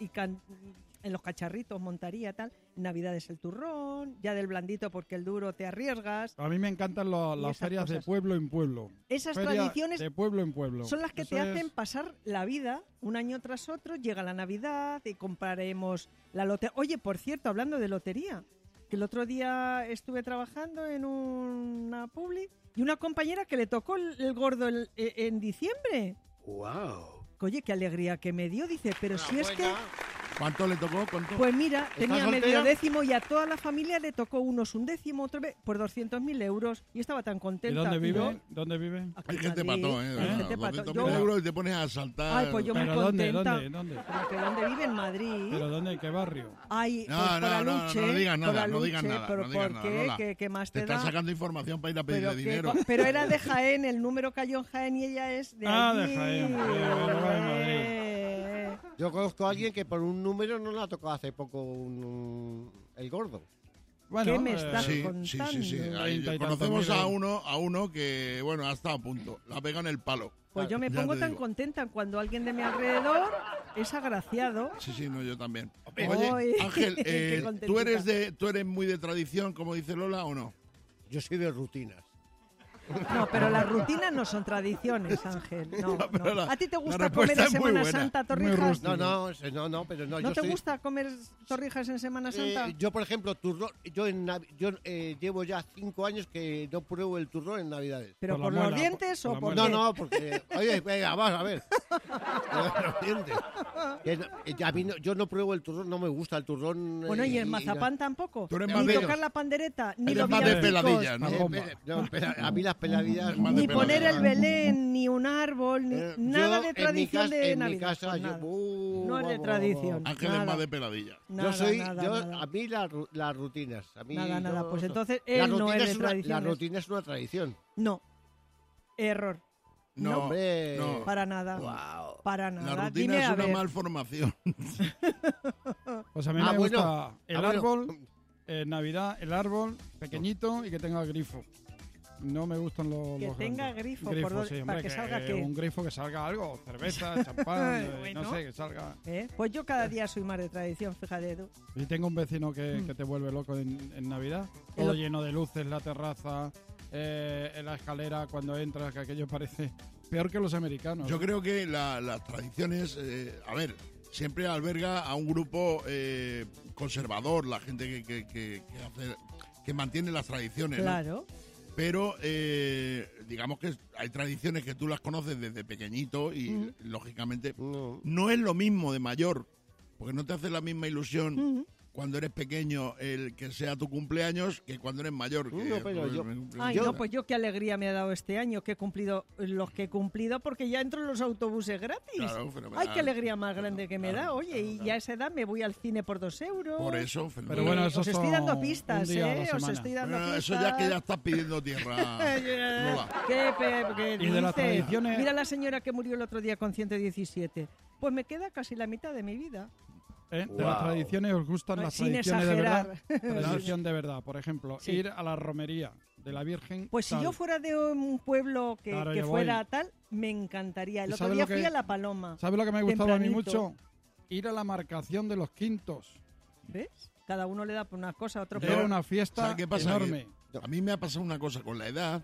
en los cacharritos montaría tal. En Navidades el turrón, ya del blandito porque el duro te arriesgas. A mí me encantan las ferias cosas. De pueblo en pueblo. Esas Feria tradiciones de pueblo en pueblo. son las que te hacen pasar la vida un año tras otro. Llega la Navidad y compraremos la lotería. Oye, por cierto, hablando de lotería, que el otro día estuve trabajando en una publi y una compañera que le tocó el gordo en diciembre. ¡Wow! Oye, qué alegría que me dio. Dice, pero si es que... ¿Cuánto le tocó? ¿Cuánto? Pues mira, tenía soltera? medio décimo y a toda la familia le tocó unos un décimo, otro vez por 200.000 euros y estaba tan contenta. ¿Y dónde yo, vive? ¿Dónde vive? aquí Hay en gente Madrid, pató, hay gente pató. 200.000 Yo- euros y te pones a saltar. Ay, pues yo muy ¿Pero dónde? contenta. ¿Dónde? Pero que ¿dónde vive? En Madrid. ¿Pero dónde? ¿Qué barrio? Ay, No, pues por no, Aluche, no digas nada, por no digas Aluche, nada, pero no digas ¿por nada, qué? Lola. ¿Qué más Te te estás da? sacando información para ir a pedirle Pero, dinero. pero era de Jaén, el número cayó en Jaén y ella es de Ah, allí. de Jaén. Bueno, de Madrid. Yo conozco a alguien que por un número no le ha tocado hace poco el gordo. Bueno, ¿Qué me estás Sí, contando? sí. Ahí 30 y conocemos tantos a uno que, bueno, ha estado a punto. La pega en el palo. Pues yo me Ya pongo te tan digo. contenta cuando alguien de mi alrededor es agraciado. Sí, no, yo también. Ay, Oye, Ángel, qué contentita. ¿tú eres muy de tradición, como dice Lola, o no? Yo soy de rutinas. No, pero las rutinas no son tradiciones, Ángel. No, pero no. la- ¿A ti te la gusta respuesta comer en es muy Semana buena. Santa Muy torrijas? rústico. No, pero no. ¿No yo te soy- gusta comer torrijas en Semana Santa? Yo, por ejemplo, turrón. Yo llevo ya 5 años que no pruebo el turrón en Navidades. ¿Pero por por la los muela, dientes por o la por muela. qué? No, porque... Oye, venga, vamos a ver. Por los dientes. A mí yo no pruebo el turrón, no me gusta el turrón. Bueno, ¿y el mazapán tampoco? Tú eres Ni más de- tocar la pandereta, ni Eres los más de villancicos, peladillas, ¿no? A mí las peladillas... Más de ni poner peladilla. el Belén, ni un árbol, ni nada de tradición de en mi Navidad. casa, Pues yo... nada. No es de vamos. tradición. Ángel es Nada. más de peladilla. Nada, nada. A mí las rutinas. A mí Nada. Pues entonces la él no rutina es de una- La tradiciones. rutina es una tradición. No. Error. No, hombre. no. Para nada. Wow. Para nada. La rutina Dime es a una ver. malformación. Pues a mí Ah, me bueno. gusta el Ah, bueno. árbol, Navidad, el árbol pequeñito y que tenga grifo. No me gustan los Que los tenga grandes. grifo, ¿por dónde? sí, hombre, ¿Para que salga qué? Un grifo que salga algo, cerveza, champán, Bueno. no sé, que salga. Pues yo cada día soy más de tradición, fíjate tú. Y tengo un vecino que te vuelve loco en Navidad. El Todo o- lleno de luces, la terraza, en la escalera cuando entras, que aquello parece peor que los americanos. Yo creo que las tradiciones, a ver, siempre alberga a un grupo conservador, la gente que mantiene las tradiciones, ¿no? Claro. Pero digamos que hay tradiciones que tú las conoces desde pequeñito y lógicamente no es lo mismo de mayor, porque no te hace la misma ilusión cuando eres pequeño el que sea tu cumpleaños que cuando eres mayor. Que, No, pero yo- Ay, no, pues yo qué alegría me ha dado este año que he cumplido los que he cumplido porque ya entro en los autobuses gratis. Claro, fenomenal. Ay, qué alegría más grande que me da. Oye, y ya a esa edad me voy al cine por 2 euros. Por eso, Pero bueno, eso os estoy son dando pistas, un día a la Os semana. estoy dando Bueno, pistas. eso ya que ya estás pidiendo tierra, Lola. ¿Qué Y de las dices? tradiciones- Mira la señora que murió el otro día con 117. Pues me queda casi la mitad de mi vida. De las tradiciones os gustan las Sin tradiciones de verdad. exagerar. Tradición de verdad, por ejemplo, Sí. ir a la romería de la Virgen. Pues si tal. yo fuera de un pueblo que, Claro, que yo fuera voy. tal, me encantaría. El ¿Y otro sabe día lo que- fui a La Paloma. ¿Sabes lo que me gustaba a mí tempranito. mucho? Ir a la marcación de los quintos. ¿Ves? Cada uno le da por una cosa, otro Era por una fiesta ¿Sabes qué pasa? enorme. Que a mí me ha pasado una cosa con la edad.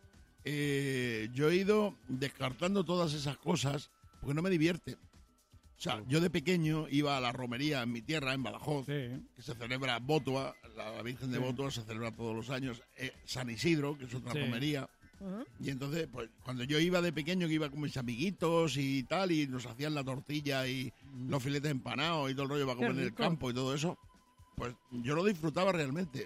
Yo he ido descartando todas esas cosas porque no me divierte. O sea, yo de pequeño iba a la romería en mi tierra, en Badajoz, que se celebra Botua, la Virgen de Sí. Botua se celebra todos los años, San Isidro, que es otra Sí. romería. Y entonces, pues cuando yo iba de pequeño, que iba con mis amiguitos y tal, y nos hacían la tortilla y los filetes empanados y todo el rollo para Qué comer en el rico. campo y todo eso, pues yo lo disfrutaba realmente.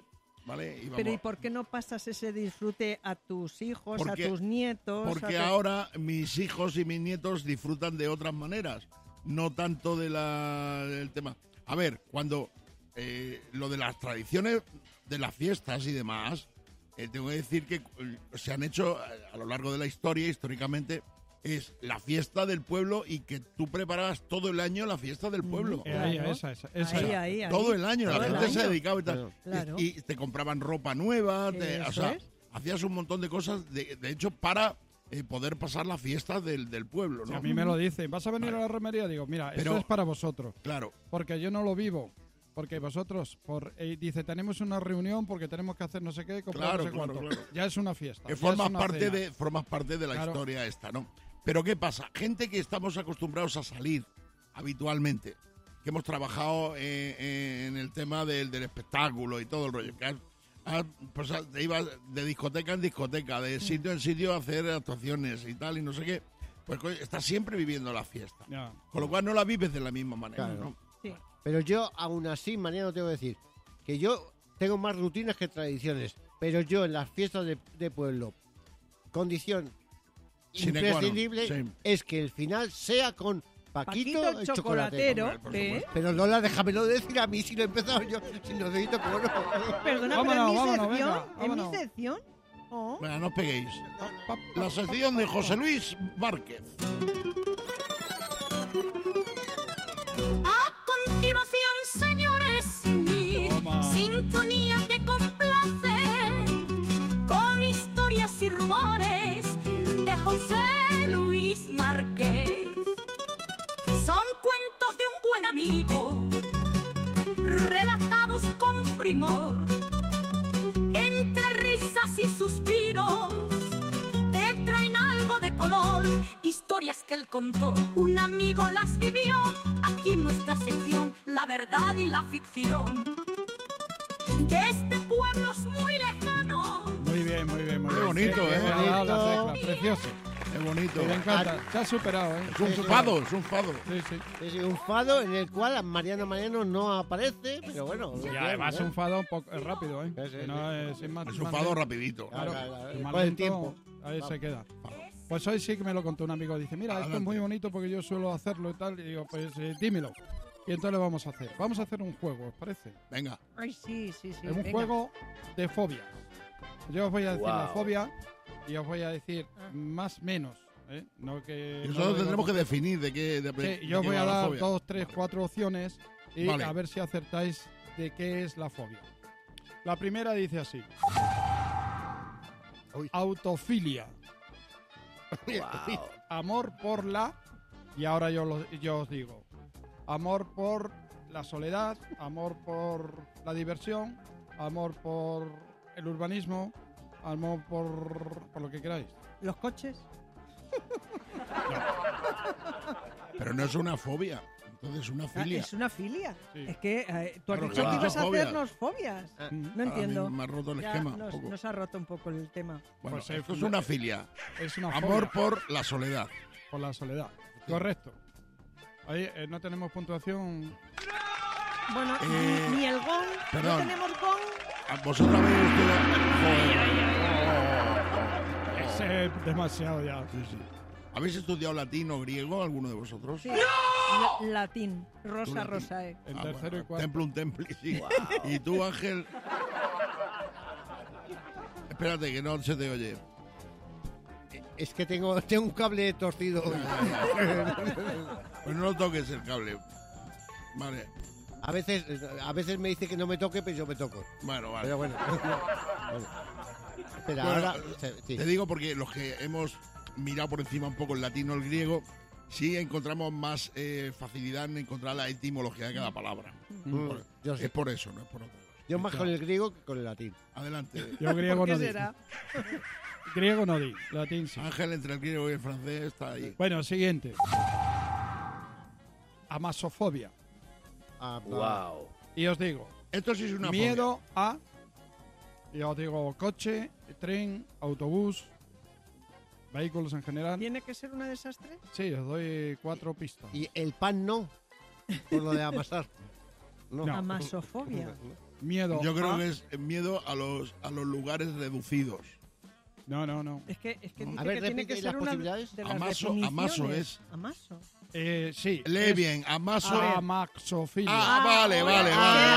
¿vale? Y Pero ¿y por qué no pasas ese disfrute a tus hijos, a tus nietos? Porque ahora mis hijos y mis nietos disfrutan de otras maneras, no tanto del tema. A ver, cuando lo de las tradiciones de las fiestas y demás, tengo que decir que se han hecho a lo largo de la historia, históricamente, es la fiesta del pueblo y que tú preparabas todo el año la fiesta del pueblo. Ahí. Todo el año, la gente se dedicaba y tal. Claro. Y te compraban ropa nueva, hacías un montón de cosas, de hecho, para poder pasar la fiesta del pueblo, ¿no? Si a mí me lo dicen, ¿vas a venir a la romería? Digo, mira, esto es para vosotros. Claro. Porque yo no lo vivo. Porque vosotros, dice, tenemos una reunión porque tenemos que hacer no sé qué, comprar no sé cuánto. Claro. Ya es una fiesta. Que formas parte de la historia esta, ¿no? Pero ¿qué pasa? Gente que estamos acostumbrados a salir habitualmente, que hemos trabajado en el tema del espectáculo y todo el rollo, que pues te ibas de discoteca en discoteca, de sitio en sitio a hacer actuaciones y tal, y no sé qué, pues estás siempre viviendo la fiesta. Yeah. Con lo cual no la vives de la misma manera, Claro. ¿no? Sí. Pero yo, aún así, Mariano, tengo que decir que yo tengo más rutinas que tradiciones, pero yo en las fiestas de pueblo, condición imprescindible es que el final sea con Paquito el chocolatero. Pero Lola, déjamelo decir a mí si lo he empezado yo, si lo necesito como no. Perdona, vámonos, ¿en mi sección? Oh. Bueno, no os peguéis. La sección de José Luis Márquez. A continuación, señores, mi sintonía que complace con historias y rumores de José Luis Márquez. Son cuentos de un buen amigo, relatados con primor, entre risas y suspiros, te traen algo de color. Historias que él contó, un amigo las vivió, aquí en nuestra sección, la verdad y la ficción. De este pueblo es muy lejano. Muy bien. Qué bonito, Me ha dado la tecla, precioso. Qué bonito. Me encanta. Te has superado, ¿eh? Es un fado. Sí. Es un fado en el cual Mariano no aparece, pero bueno. Y además es un fado un poco rápido, ¿eh? Sí. No es un fado rapidito. Claro. Con el tiempo. Ahí se queda. Pues hoy sí que me lo contó un amigo. Dice, mira, esto es muy bonito porque yo suelo hacerlo y tal. Y digo, pues dímelo. Y entonces lo vamos a hacer. Vamos a hacer un juego, ¿os parece? Venga. Ay, sí. Es un juego de fobias. Yo os voy a decir la fobia y os voy a decir más menos. No que. Y nosotros tendremos que definir de qué. Sí, yo os voy a dar 2, 3, 4 opciones y a ver si acertáis de qué es la fobia. La primera dice así: autofilia. Amor por la. Y ahora yo os digo: amor por la soledad, amor por la diversión, amor por el urbanismo, amor por lo que queráis. ¿Los coches? Pero no es una fobia, entonces es una filia. Es una filia. Sí. Es que tú has Claro, dicho que ibas a fobias. hacernos fobias. No entiendo. Me ha roto el Ya esquema. nos ha roto un poco el tema. Bueno, Pues esto es una filia. Es una Amor fobia por la soledad. por la soledad. Correcto. Ahí no tenemos puntuación. Bueno, ni el gong. perdón. No tenemos gong. Vosotros habéis Ese es demasiado ya. Sí. ¿Habéis estudiado latín o griego, alguno de vosotros? Sí. Latín. Rosa. En tercero y cuarto. Templum templi, sí. Wow. Y tú, Ángel. Espérate, que no se te oye. Es que tengo un cable torcido. Pues no lo toques el cable. Vale. A veces me dice que no me toque, pero yo me toco. Bueno, vale. Pero bueno. Espera, Bueno, ahora. Sí. Te digo porque los que hemos mirado por encima un poco el latino o el griego, sí encontramos más facilidad en encontrar la etimología de cada palabra. Yo sí. Es por eso, no es por otra cosa. Yo más con el griego que con el latín. Adelante. Yo griego ¿Por qué no di. será? Griego no di, latín sí. Ángel, entre el griego y el francés, está ahí. Bueno, siguiente. Amasofobia. Wow. Y os digo, Esto sí es una miedo a, y os digo, coche, tren, autobús, vehículos en general. ¿Tiene que ser una de esas tres? Sí, os doy 4 pistas. Y el pan no, por lo de amasar. No. No. Amasofobia. Miedo. Yo creo a... que es miedo a los lugares reducidos. No, no, no. Es que dice A ver, que tiene que repite ser las una posibilidades. de las Amaso definiciones. es. Amaso. Sí. Lee es bien, amaso. amaxofilia. Vale. Vale.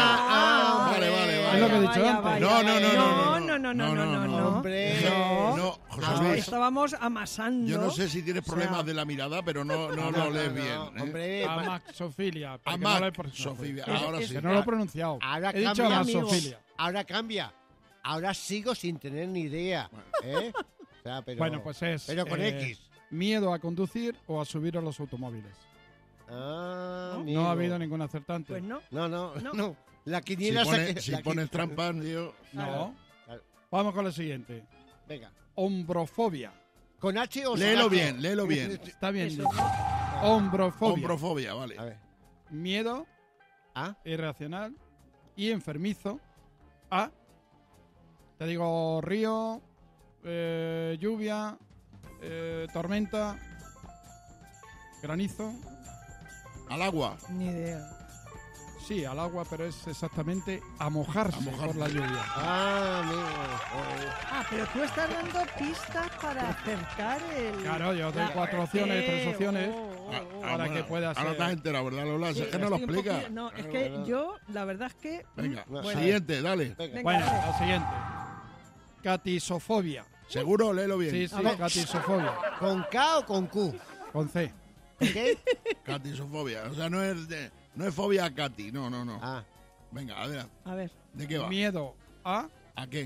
Es lo que he dicho antes. Vaya, No. No. Hombre. No, José Luis. Estábamos amasando. Yo no sé si tienes problemas O sea, de la mirada, pero no lo lees bien. Hombre, Amaxofilia. porque no lo he Amaxofilia. pronunciado. Ahora sí. Que no lo he pronunciado. Ahora He dicho cambia, amaxofilia. ahora cambia. Ahora sigo sin tener ni idea. ¿Eh? O sea, Bueno, pues es... Pero con X. Miedo a conducir o a subir a los automóviles. Ah, No amigo. ha habido ningún acertante. Pues no. No. La Si quiniela pones trampas, tío. No. Claro. Vamos con la siguiente. Venga. Hombrofobia. ¿Con H o sin Léelo H? bien, léelo bien. Está bien Eso. dicho. Hombrofobia. Hombrofobia, vale. A ver. Miedo ¿Ah? irracional y enfermizo a... Te digo río, lluvia, tormenta, granizo. Al agua. Ni idea. Sí, al agua, pero es exactamente a mojarse, por la lluvia. Ah, amigo. Joder. Pero tú estás dando pistas para acercar el... Claro, yo doy 4 opciones, 3 opciones, para bueno, que pueda Ahora ser... te has enterado, ¿verdad, Lola? Sí, es que no lo estoy un explica. poquillo- No, es que yo, la verdad es que... Venga, bueno. siguiente, dale. Venga. Bueno, dale. la siguiente. Catisofobia. ¿Seguro? Léelo bien. Sí, sí, A ver. catisofobia. ¿Con K o con Q? Con C. ¿Qué? Catisofobia. O sea, no es fobia a Katy. No. Ah, Venga, adelante. A ver. ¿De qué va? Miedo a ¿A qué?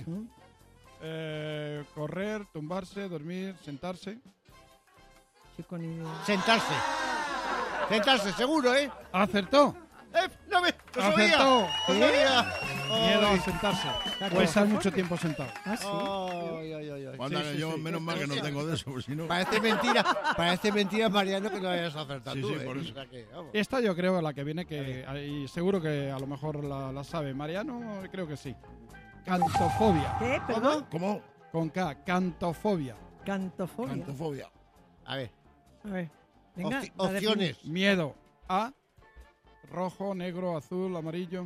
correr, tumbarse, dormir, sentarse. Chico, ni idea. sentarse. Sentarse, seguro, ¿eh? ¿Acertó? No me... ¡Lo sabía! ¡Acertó! ¡Lo sabía! Miedo a Ay. sentarse. Claro. O estar mucho tiempo sentado. Ah, sí. Ay. Anda, que yo menos mal que no tengo de eso, porque si no... Parece mentira, Mariano, que no hayas acertado Sí, tú, sí, ¿eh? por eso. O sea que, vamos. Esta yo creo la que viene que... Y seguro que a lo mejor la sabe. Mariano, creo que sí. Cantofobia. ¿Qué? ¿Perdón? ¿Cómo? Con K. Cantofobia. Cantofobia. Cantofobia. A ver, A ver. Venga, la opciones. Miedo a rojo, negro, azul, amarillo.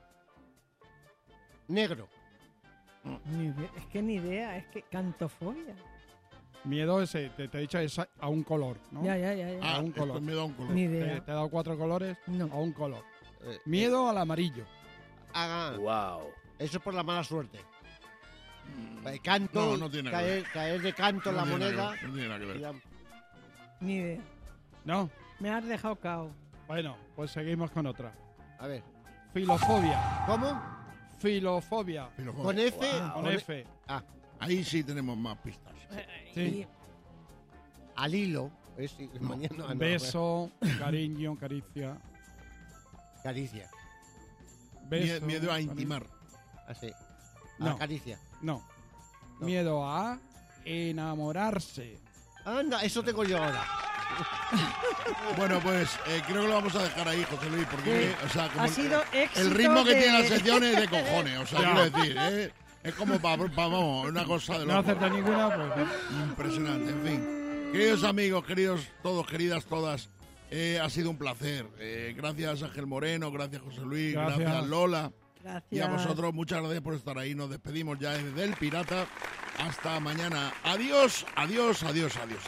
Negro. Es que ni idea, es que cantofobia. Miedo ese, te he dicho, es a un color, ¿no? Ya. Ah, A un esto color. me da un color. Ni Te idea. he dado 4 colores No. a un color. Eh, Miedo al amarillo. Wow. Eso es por la mala suerte. Canto, No tiene que ver. caer de canto en la No tiene moneda. que ver, no tiene nada que ver. Ya. Ni idea. ¿No? Me has dejado cao. Bueno, pues seguimos con otra. A ver, Filofobia. ¿cómo? Filofobia. Filofobia. ¿Con F? Con F. Ah, Ahí sí tenemos más pistas. Sí. al hilo. Sí, mañana, no, Beso, cariño, caricia. Caricia. Beso, Miedo a cariño. intimar. Así. No. Caricia. No. No. Miedo a enamorarse. Anda, eso tengo yo ahora. Bueno, pues creo que lo vamos a dejar ahí, José Luis, porque o sea, como Ha sido éxito el ritmo que de- tiene la sección es de cojones. O sea, Ya. quiero decir, es como vamos, una cosa de No loco. acerta ninguna, pues. Impresionante, en fin. Queridos amigos, queridos todos, queridas todas, ha sido un placer. Gracias Ángel Moreno, gracias José Luis, Gracias. gracias Lola. Gracias. Y a vosotros, muchas gracias por estar ahí. Nos despedimos ya desde El Pirata. Hasta mañana. Adiós, adiós, adiós, adiós.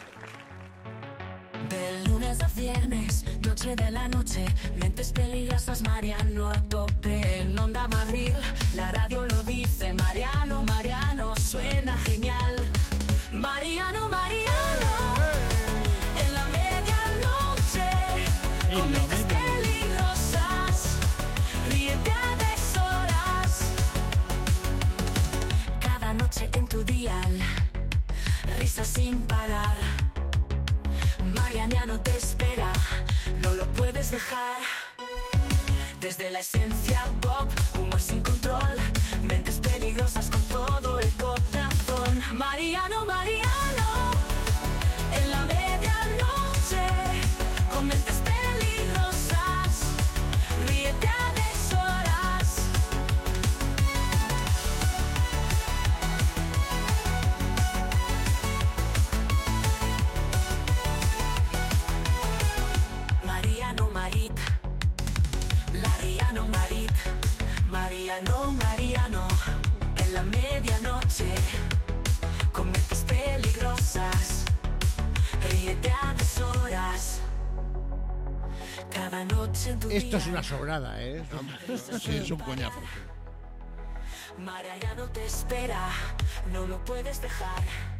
De lunes a viernes, noche de la noche, mentes peligrosas, Mariano a tope. En Onda Madrid, la radio lo dice, Mariano, Mariano, suena genial. Mariano, Mariano, en la medianoche, con mentes peligrosas, ríete a deshoras. Cada noche en tu dial, risas sin parar. Mariano te espera, no lo puedes dejar. Desde la esencia pop, humor sin control, mentes peligrosas con todo el corazón. Mariano, Mariano, en la medianoche, con mentes peligrosas, ríete a deshoras. Mariano Marit, Mariano Marit, Mariano. Mariano, Mariano, en la medianoche, con mentes peligrosas, ríete a deshoras. Cada noche en tu Esto es día, una sobrada, ¿eh? Sí, es un coñazo. Mariano te espera, no lo puedes dejar.